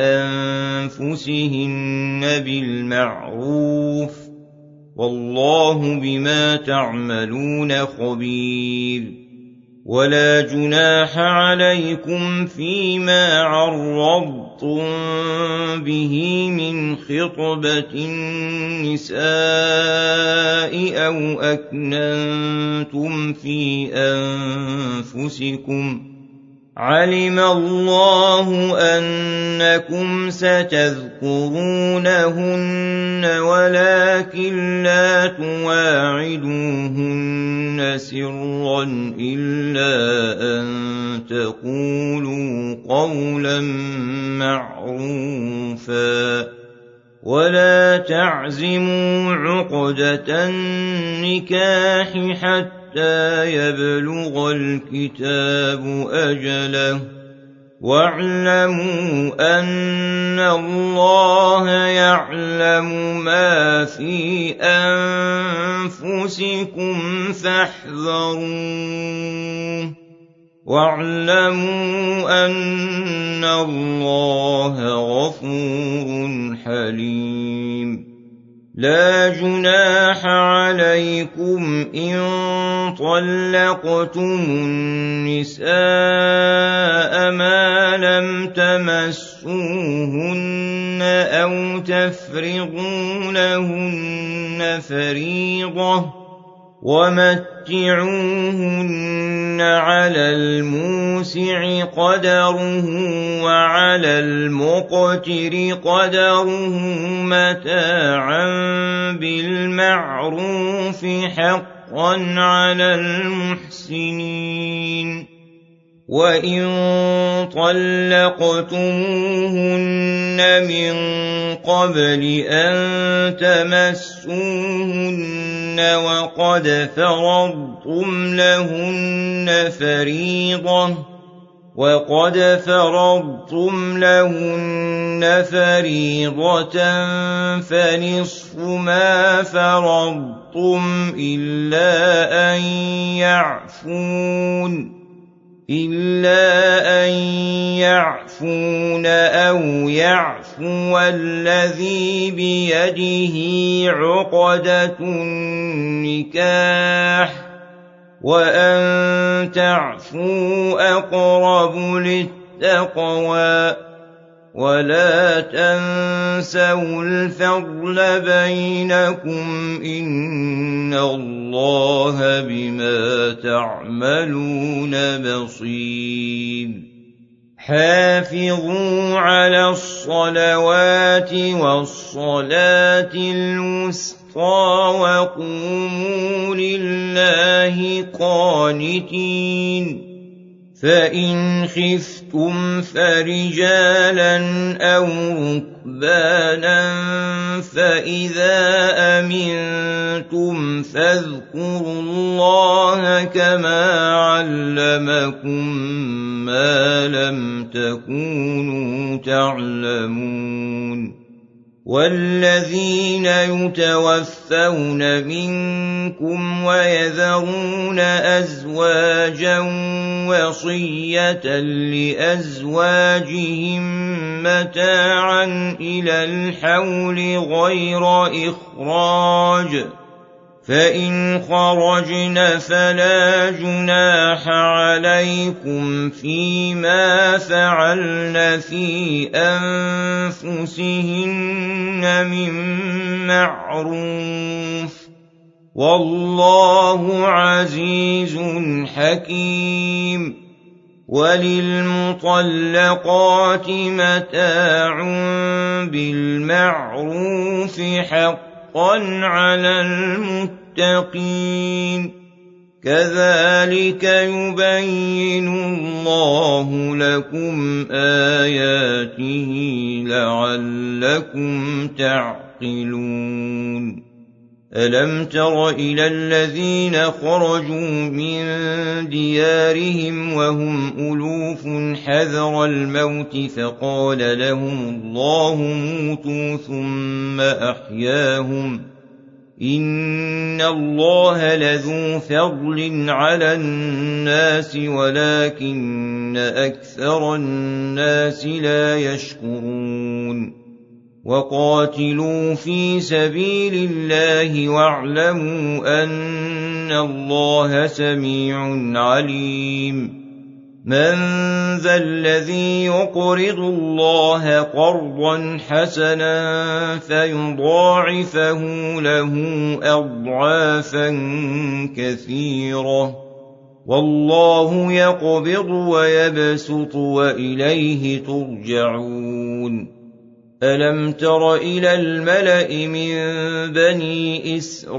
أنفسهن بالمعروف، والله بما تعملون خبير. ولا جناح عليكم فيما عرضتم به من خطبة النساء أو أكننتم في أنفسكم، علم الله أنكم ستذكرونهن ولكن لا تواعدوهن سرا إلا أن تقولوا قولا معروفا ولا تعزموا عقدة النكاح حتى يبلغ الكتاب أجله واعلموا أن الله يعلم ما في أنفسكم فاحذروه واعلموا أن الله غفور حليم لا جناح عليكم إن طلقتم النساء ما لم تمسوهن أو تفرضوا لهن فريضة ومتعوهن على الموسع قدره وعلى المقتر قدره متاعا بالمعروف حقا على المحسنين وإن طلقتموهن من قبل أن تمسوهن وقد فرضتم لهن فريضة فنصف ما فرضتم إلا أن يعفون أو يعفو الذي بيده عقدة النكاح وأن تعفوا أقرب للتقوى ولا تنسوا الفضل بينكم إن الله بما تعملون بصير حافظوا على الصلوات والصلاة الوسطى وقوموا لله قانتين فإن خفتم فرجالا أو ركبانا فإذا أمنتم فاذكروا الله كما علمكم ما لم تكونوا تعلمون والذين يتوفون منكم ويذرون أزواجا وصية لأزواجهم متاعا إلى الحول غير إخراج فإن خرجن فلا جناح عليكم فيما فعلن في أنفسهن من معروف والله عزيز حكيم وللمطلقات متاع بالمعروف حقا على المتقين كذلك يبين الله لكم آياته لعلكم تعقلون ألم تر إلى الذين خرجوا من ديارهم وهم ألوف حذر الموت فقال لهم الله موتوا ثم أحياهم إن الله لذو فضل على الناس ولكن أكثر الناس لا يشكرون وقاتلوا في سبيل الله واعلموا أن الله سميع عليم من ذا الذي يقرض الله قرضا حسنا فيضاعفه له أضعافا كثيرة والله يقبض ويبسط وإليه ترجعون ألم تر إلى الملأ من بني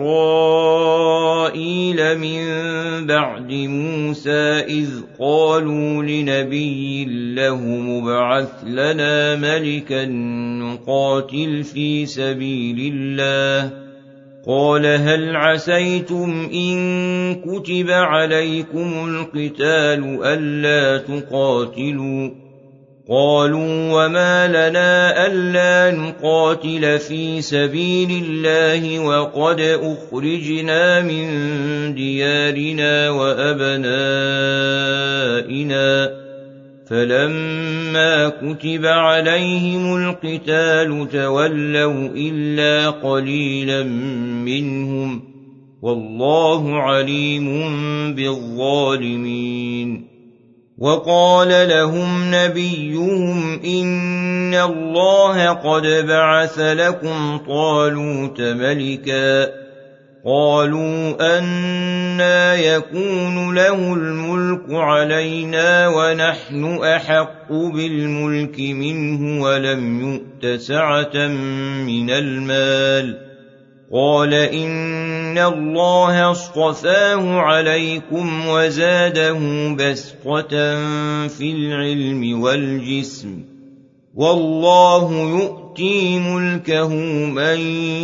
إسرائيل من بعد موسى إذ قالوا لنبي له مبعث لنا ملكا نقاتل في سبيل الله قال هل عسيتم إن كتب عليكم القتال ألا تقاتلوا قالوا وما لنا ألا نقاتل في سبيل الله وقد أخرجنا من ديارنا وأبنائنا فلما كتب عليهم القتال تولوا إلا قليلا منهم والله عليم بالظالمين وقال لهم نبيهم إن الله قد بعث لكم طالوت ملكا قالوا أنى يكون له الملك علينا ونحن أحق بالملك منه ولم يؤت سعة من المال قال إن الله اصطفاه عليكم وزاده بسطة في العلم والجسم والله يؤتي ملكه من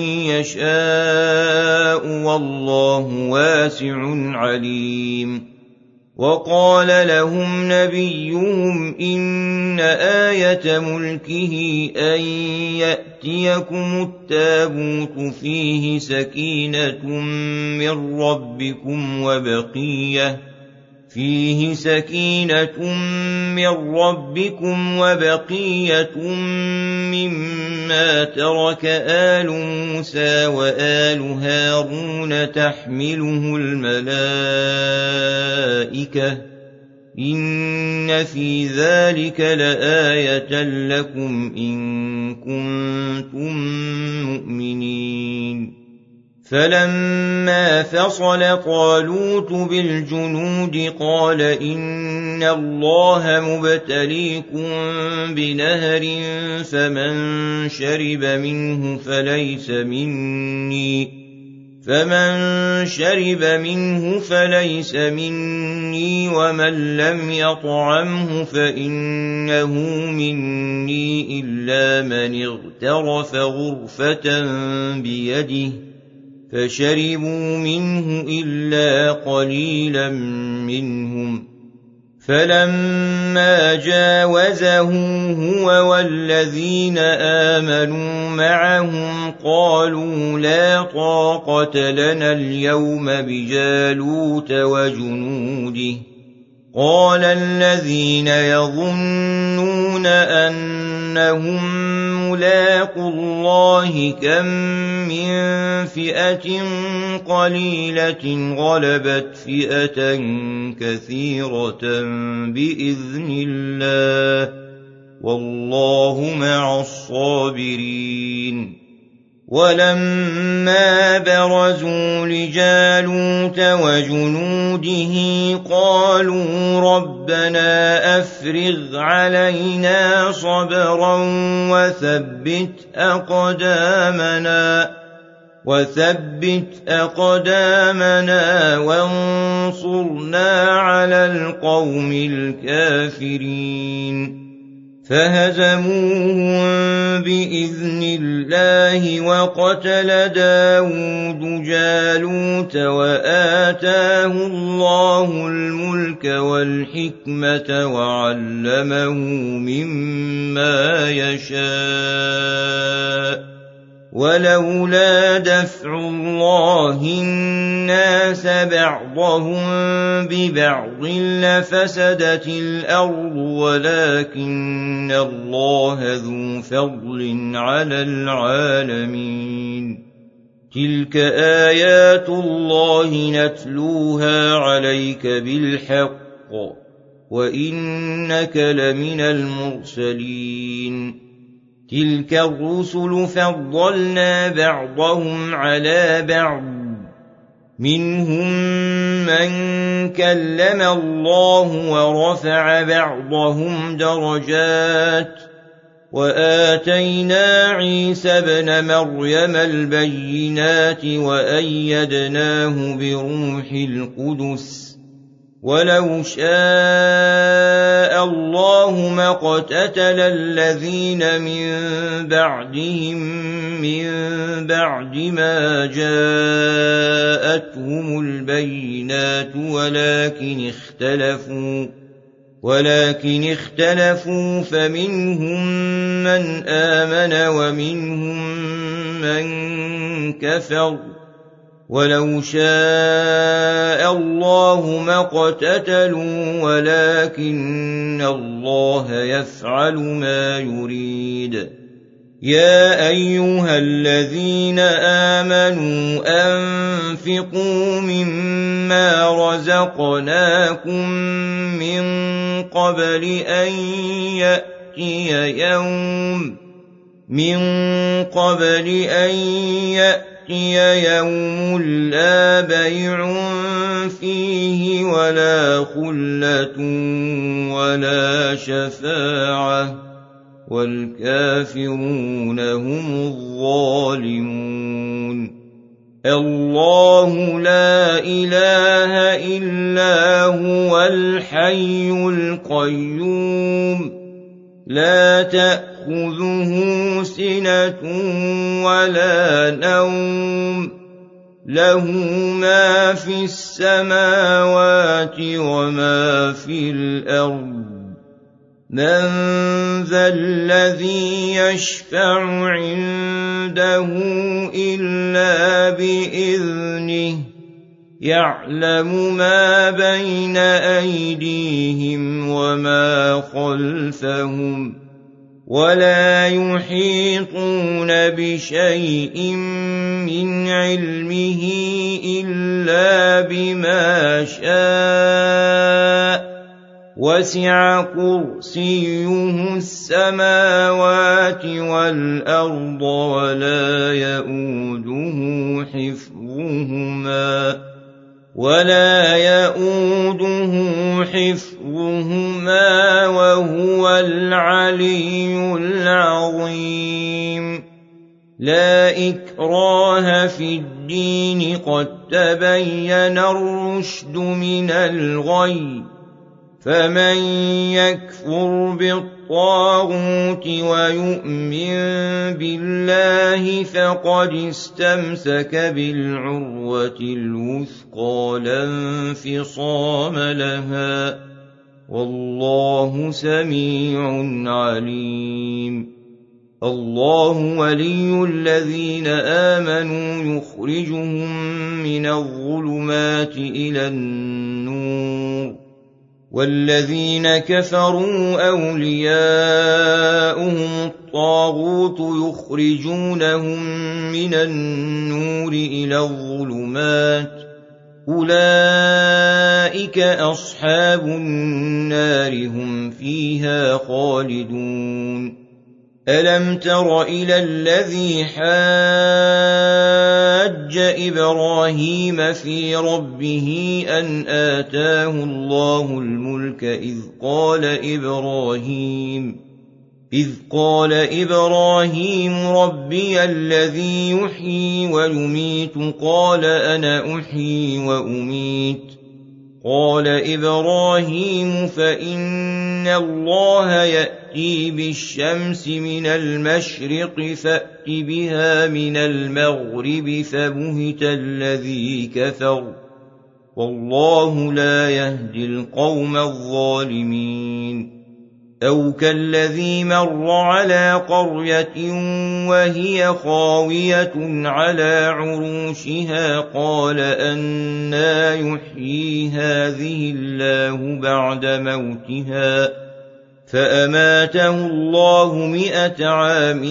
يشاء والله واسع عليم وقال لهم نبيهم إن آية ملكه أن يأتيكم التابوت فيه سكينة من ربكم وبقية مما ترك آل موسى وآل هارون تحمله الملائكة إن في ذلك لآية لكم إن كنتم مؤمنين فلما فصل طالوت بالجنود قال إن الله مبتليكم بنهر فمن شرب منه فليس مني ومن لم يطعمه فإنه مني إلا من اغترف غرفة بيده فشربوا منه إلا قليلا منهم فلما جاوزه هو والذين آمنوا معهم قالوا لا طاقة لنا اليوم بجالوت وجنوده قال الذين يظنون أنهم ملاقو الله كم من فئة قليلة غلبت فئة كثيرة بإذن الله والله مع الصابرين ولما برزوا لجالوت وجنوده قالوا ربنا أفرغ علينا صبرا وثبت أقدامنا وانصرنا على القوم الكافرين فهزموهم بإذن الله وقتل داود جالوت وآتاه الله الملك والحكمة وعلمه مما يشاء ولولا دفع الله الناس بعضهم ببعض لفسدت الأرض ولكن الله ذو فضل على العالمين تلك آيات الله نتلوها عليك بالحق وإنك لمن المرسلين تلك الرسل فضلنا بعضهم على بعض منهم من كلم الله ورفع بعضهم درجات وآتينا عيسى ابن مريم البينات وأيدناه بروح القدس ولو شاء الله ما اقتتل الذين من بعدهم من بعد ما جاءتهم البينات ولكن اختلفوا فمنهم من آمن ومنهم من كفر ولو شاء الله ما اقتتلوا ولكن الله يفعل ما يريد يا أيها الذين آمنوا أنفقوا مما رزقناكم من قبل أن يأتي يوم لا بيع فيه ولا خلة ولا شفاعة والكافرون هم الظالمون الله لا إله إلا هو الحي القيوم لا تأخذه سنة ولا نوم له ما في السماوات وما في الأرض من ذا الذي يشفع عنده إلا بإذنه يعلم ما بين أيديهم وما خلفهم ولا يحيطون بشيء من علمه إلا بما شاء وسع كرسيه السماوات والأرض ولا يؤوده حفظهما وهو العلي العظيم لا إكراه في الدين قد تبين الرشد من الغي فمن يكفر بالطاغوت ويؤمن بالله فقد استمسك بالعروة الوثقى لا انفصام لها والله سميع عليم الله ولي الذين آمنوا يخرجهم من الظلمات إلى النور والذين كفروا أولياؤهم الطاغوت يخرجونهم من النور إلى الظلمات أولئك أصحاب النار هم فيها خالدون ألم تر إلى الذي حاج إبراهيم في ربه أن آتاه الله الملك إذ قال إبراهيم ربي الذي يحيي ويميت قال أنا أحيي وأميت قال إبراهيم فإن الله يأتي بالشمس من المشرق فأت بها من المغرب فبهت الذي كفر والله لا يهدي القوم الظالمين أو كالذي مر على قرية وهي خاوية على عروشها قال أنى يحيي هذه الله بعد موتها فأماته الله 100 عام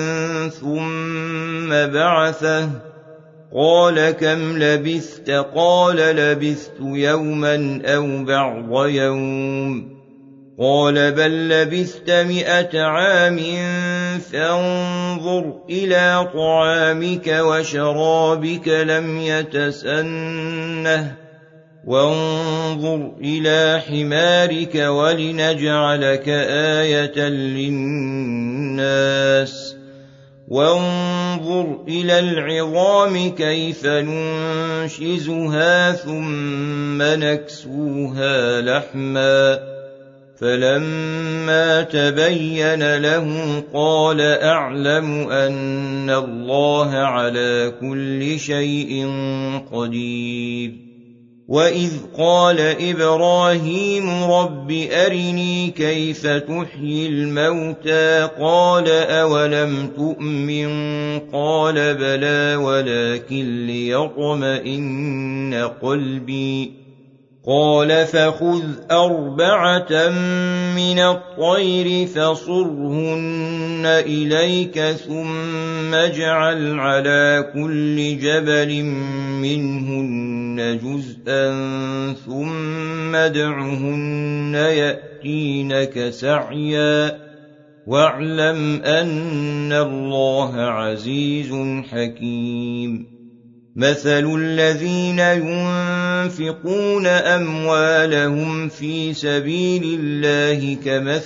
ثم بعثه قال كم لبثت قال لبثت يوما أو بعض يوم قال بل لبثت 100 عام فانظر إلى طعامك وشرابك لم يتسنه وانظر إلى حمارك ولنجعلك آية للناس وانظر إلى العظام كيف ننشزها ثم نكسوها لحما فلما تبين له قال أعلم أن الله على كل شيء قدير وإذ قال إبراهيم رب أرني كيف تحيي الموتى قال أولم تؤمن قال بلى ولكن ليطمئن قلبي قال فخذ 4 من الطير فصرهن إليك ثم اجعل على كل جبل منهن جزءا ثم ادعهن يأتينك سعيا واعلم أن الله عزيز حكيم مثل الذين ينفقون أموالهم في سبيل الله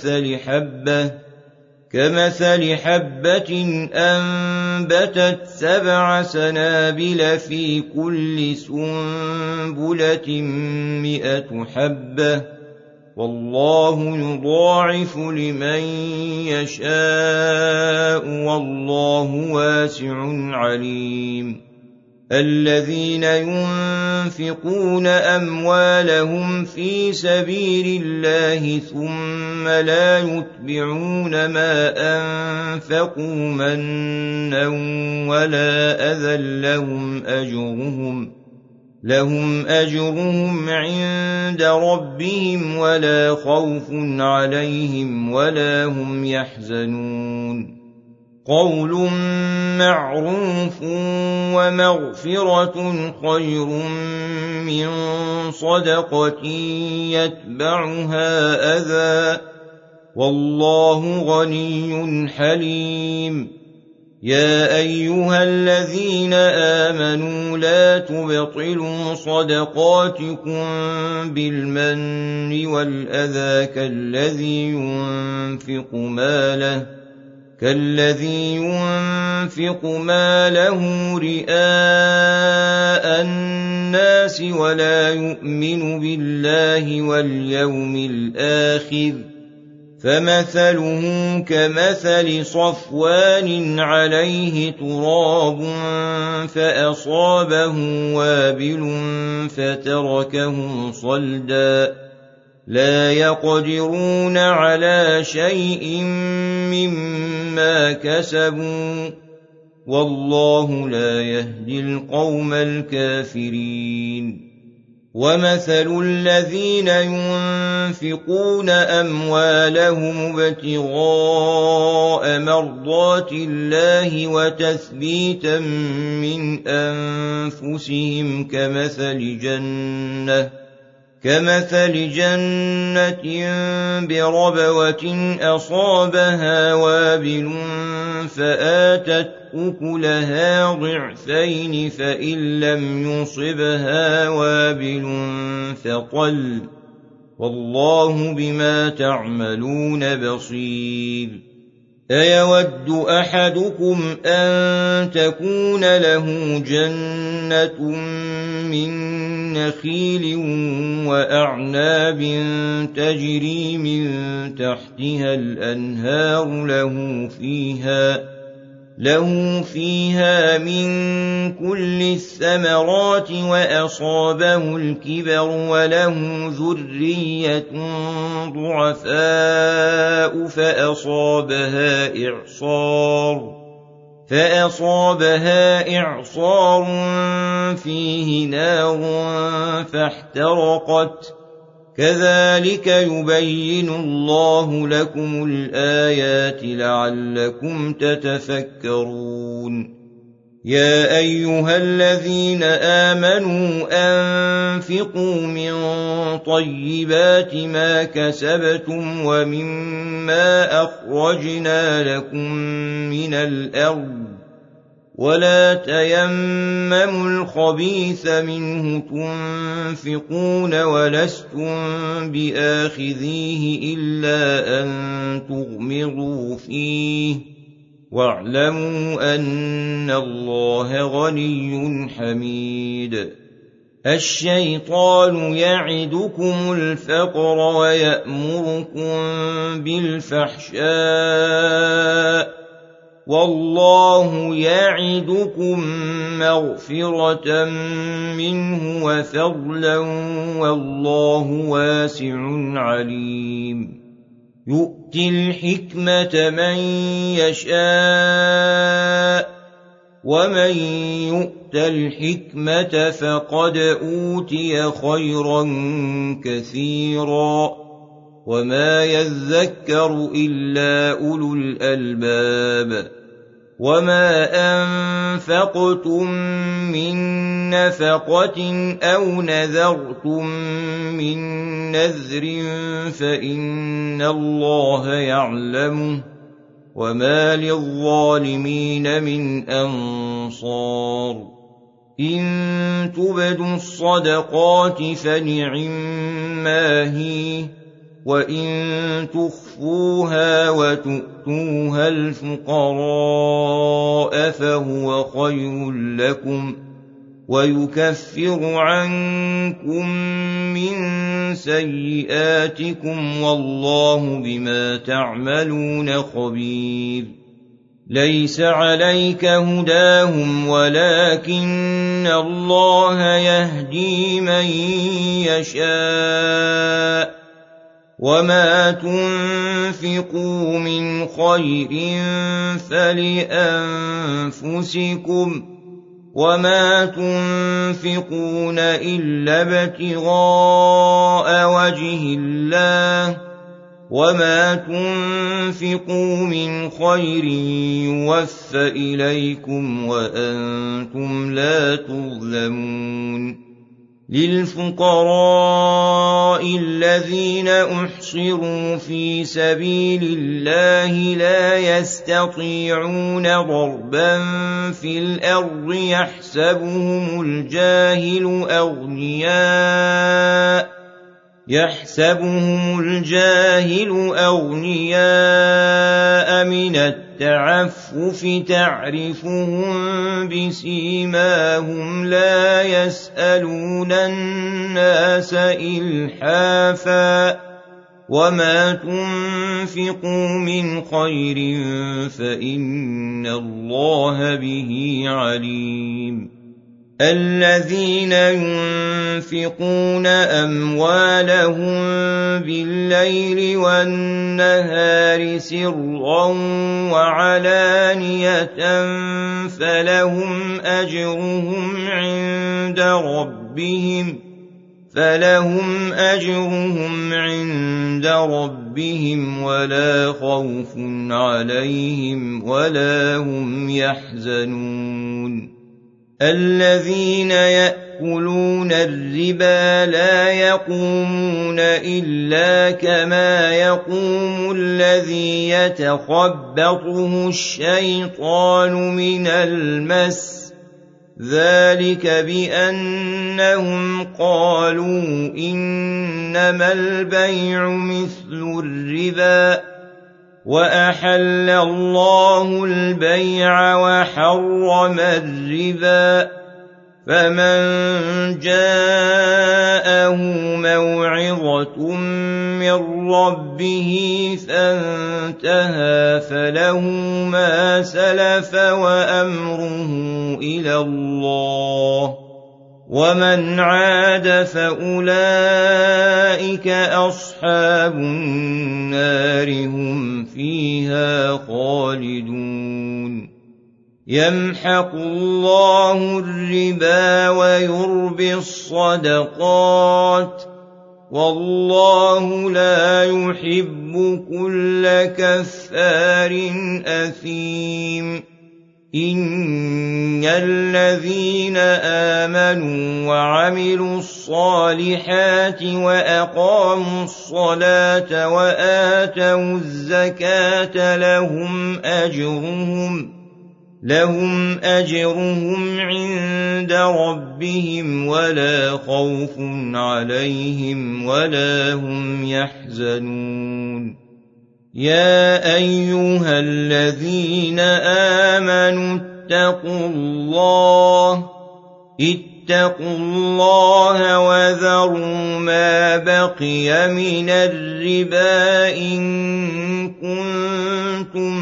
كمثل حبة أنبتت 7 سنابل في كل سنبلة 100 حبة والله يضاعف لمن يشاء والله واسع عليم الذين ينفقون أموالهم في سبيل الله ثم لا يتبعون ما أنفقوا منا ولا أذى لهم أجرهم عند ربهم ولا خوف عليهم ولا هم يحزنون قول معروف ومغفرة خير من صدقة يتبعها أذى والله غني حليم يا أيها الذين آمنوا لا تبطلوا صدقاتكم بالمن والأذى كالذي ينفق ماله رئاء الناس ولا يؤمن بالله واليوم الآخر فمثله كمثل صفوان عليه تراب فأصابه وابل فتركه صلدا لا يقدرون على شيء مما كسبوا والله لا يهدي القوم الكافرين ومثل الذين ينفقون أموالهم ابتغاء مرضات الله وتثبيتا من أنفسهم كمثل جنة بربوة أصابها وابل فآتت أكلها ضعفين فإن لم يصبها وابل فطل والله بما تعملون بصير أيود أحدكم أن تكون له جنة من نخيل وأعناب تجري من تحتها الأنهار له فيها من كل الثمرات وأصابه الكبر وله ذرية ضعفاء فأصابها إعصار فيه نار فاحترقت كذلك يبين الله لكم الآيات لعلكم تتفكرون يا أيها الذين آمنوا أنفقوا من طيبات ما كسبتم ومما أخرجنا لكم من الأرض ولا تيمموا الخبيث منه تنفقون ولستم بآخذيه إلا أن تغمضوا فيه واعلموا أن الله غني حميد الشيطان يعدكم الفقر ويأمركم بالفحشاء والله يعدكم مغفرة منه وفضلا والله واسع عليم يؤتي الحكمة من يشاء ومن يؤت الحكمة فقد أوتي خيرا كثيرا وما يذكر إلا أولو الألباب وما أنفقتم من نفقة أو نذرتم من نذر فإن الله يعلمه وما للظالمين من أنصار إن تبدوا الصدقات فنعما هي وإن تخفوها وتؤتوها الفقراء فهو خير لكم ويكفر عنكم من سيئاتكم والله بما تعملون خبير ليس عليك هداهم ولكن الله يهدي من يشاء وما تنفقوا من خير فلأنفسكم وما تنفقون إلا ابتغاء وجه الله وما تنفقوا من خير يوفى إليكم وأنتم لا تظلمون للفقراء الذين أحصروا في سبيل الله لا يستطيعون ضربا في الأرض يحسبهم الجاهل أغنياء من التعفف تعرفهم بسيماهم لا يسألون الناس إلحافا وما تنفقوا من خير فإن الله به عليم الذين ينفقون أموالهم بالليل والنهار سرا وعلانية فلهم أجرهم عند ربهم ولا خوف عليهم ولا هم يحزنون الذين يأكلون الربا لا يقومون إلا كما يقوم الذي يتخبطه الشيطان من المس ذلك بأنهم قالوا إنما البيع مثل الربا وأحل الله البيع وحرم الربا فمن جاءه موعظة من ربه فانتهى فله ما سلف وأمره إلى الله ومن عاد فأولئك أصحاب النار هم فيها خالدون يمحق الله الربا ويربي الصدقات والله لا يحب كل كفار أثيم إن الذين آمنوا وعملوا الصالحات وأقاموا الصلاة وآتوا الزكاة لهم أجرهم عند ربهم ولا خوف عليهم ولا هم يحزنون يا أيها الذين آمنوا اتقوا الله وذروا ما بقي من الربا إن كنتم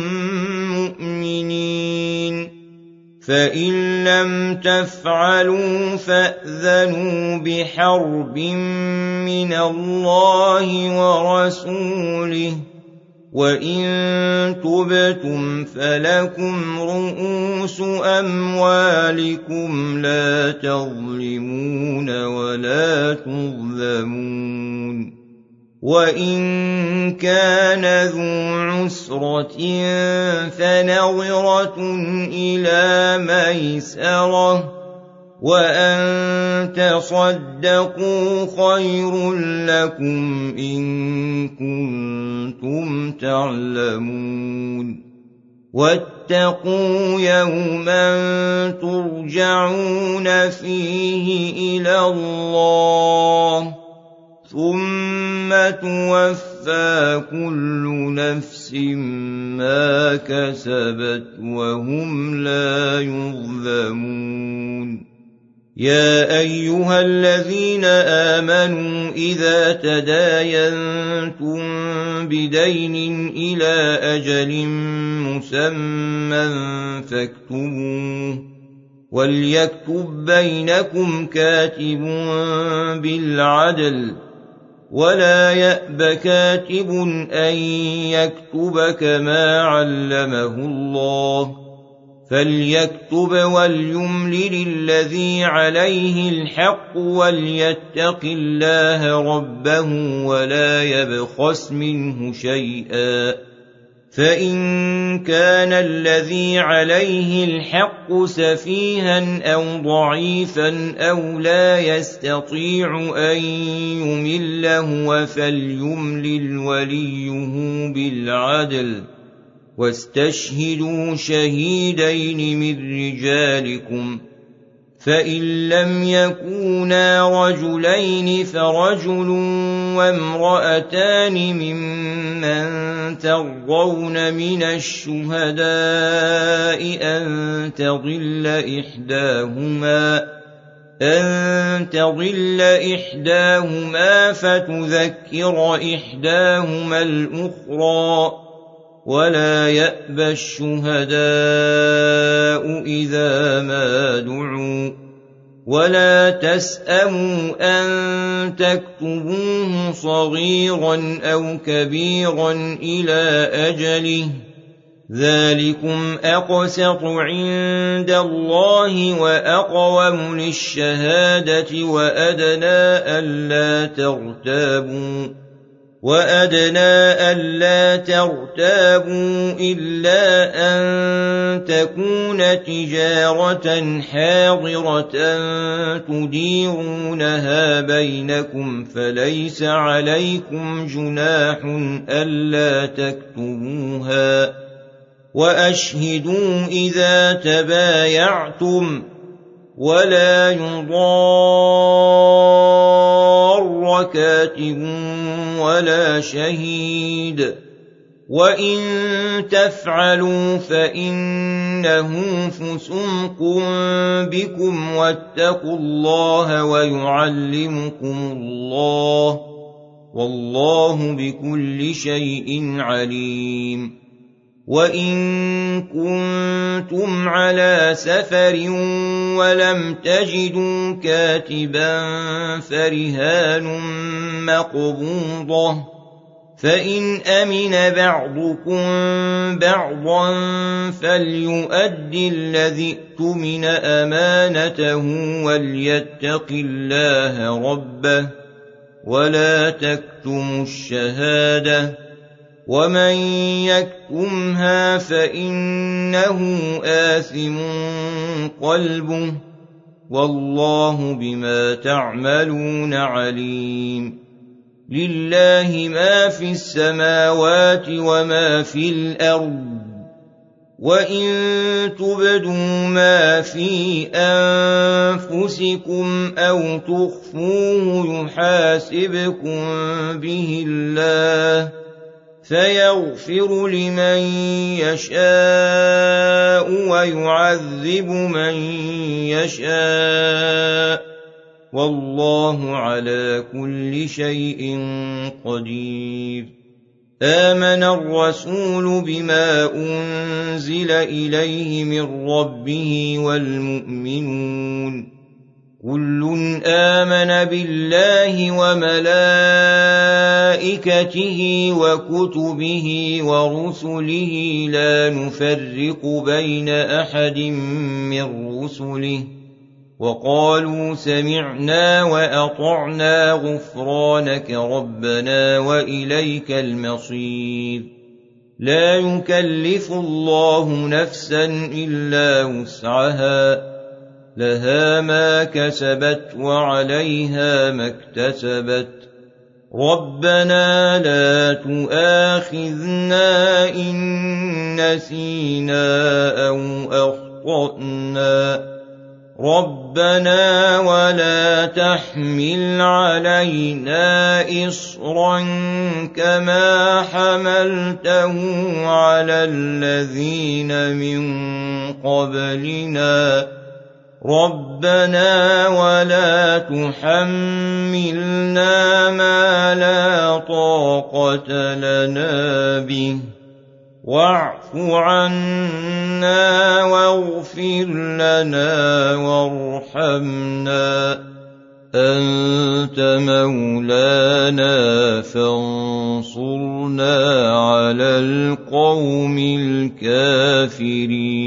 مؤمنين فإن لم تفعلوا فأذنوا بحرب من الله ورسوله وإن تبتم فلكم رؤوس أموالكم لا تظلمون ولا تظلمون وإن كان ذو عسرة فنظرة إلى ميسرة وأن تصدقوا خير لكم إن كنتم تعلمون واتقوا يوما ترجعون فيه إلى الله ثم توفى كل نفس ما كسبت وهم لا يظلمون يا أيها الذين آمنوا إذا تداينتم بدين إلى أجل مسمى فاكتبوه وليكتب بينكم كاتب بالعدل ولا يأب كاتب أن يكتب كما علمه الله فليكتب وليملل الذي عليه الحق وليتق الله ربه ولا يبخس منه شيئا فإن كان الذي عليه الحق سفيها أو ضعيفا أو لا يستطيع أن يمله فليملل وليه بالعدل واستشهدوا شهيدين من رجالكم فإن لم يكونا رجلين فرجل وامرأتان ممن ترضون من الشهداء أن تضل إحداهما فتذكر إحداهما الأخرى ولا يأبى الشهداء إذا ما دعوا ولا تسأموا أن تكتبوه صغيرا أو كبيرا إلى أجله ذلكم أقسط عند الله وأقوم للشهادة وأدنى ألا ترتابوا إلا أن تكون تجارة حاضرة تديرونها بينكم فليس عليكم جناح ألا تكتبوها وأشهدوا إذا تبايعتم ولا يضار كاتب ولا شهيد وإن تفعلوا فإنه فسوق بكم واتقوا الله ويعلمكم الله والله بكل شيء عليم وإن كنتم على سفر ولم تجدوا كاتبا فرهان مقبوضة فإن أمن بعضكم بعضا فليؤدي الذي اؤتمن أمانته وليتق الله ربه ولا تكتموا الشهادة ومن يكتمها فإنه آثم قلبه والله بما تعملون عليم لله ما في السماوات وما في الأرض وإن تبدوا ما في أنفسكم أو تخفوه يحاسبكم به الله فيغفر لمن يشاء ويعذب من يشاء والله على كل شيء قدير آمن الرسول بما أنزل إليه من ربه والمؤمنون كل آمن بالله وملائكته وكتبه ورسله لا نفرق بين أحد من رسله وقالوا سمعنا وأطعنا غفرانك ربنا وإليك المصير لا يكلف الله نفسا إلا وسعها لها ما كسبت وعليها ما اكتسبت ربنا لا تؤاخذنا إن نسينا أو أخطأنا ربنا ولا تحمل علينا إصرا كما حملته على الذين من قبلنا ربنا ولا تحملنا ما لا طاقة لنا به واعف عنا واغفر لنا وارحمنا أنت مولانا فانصرنا على القوم الكافرين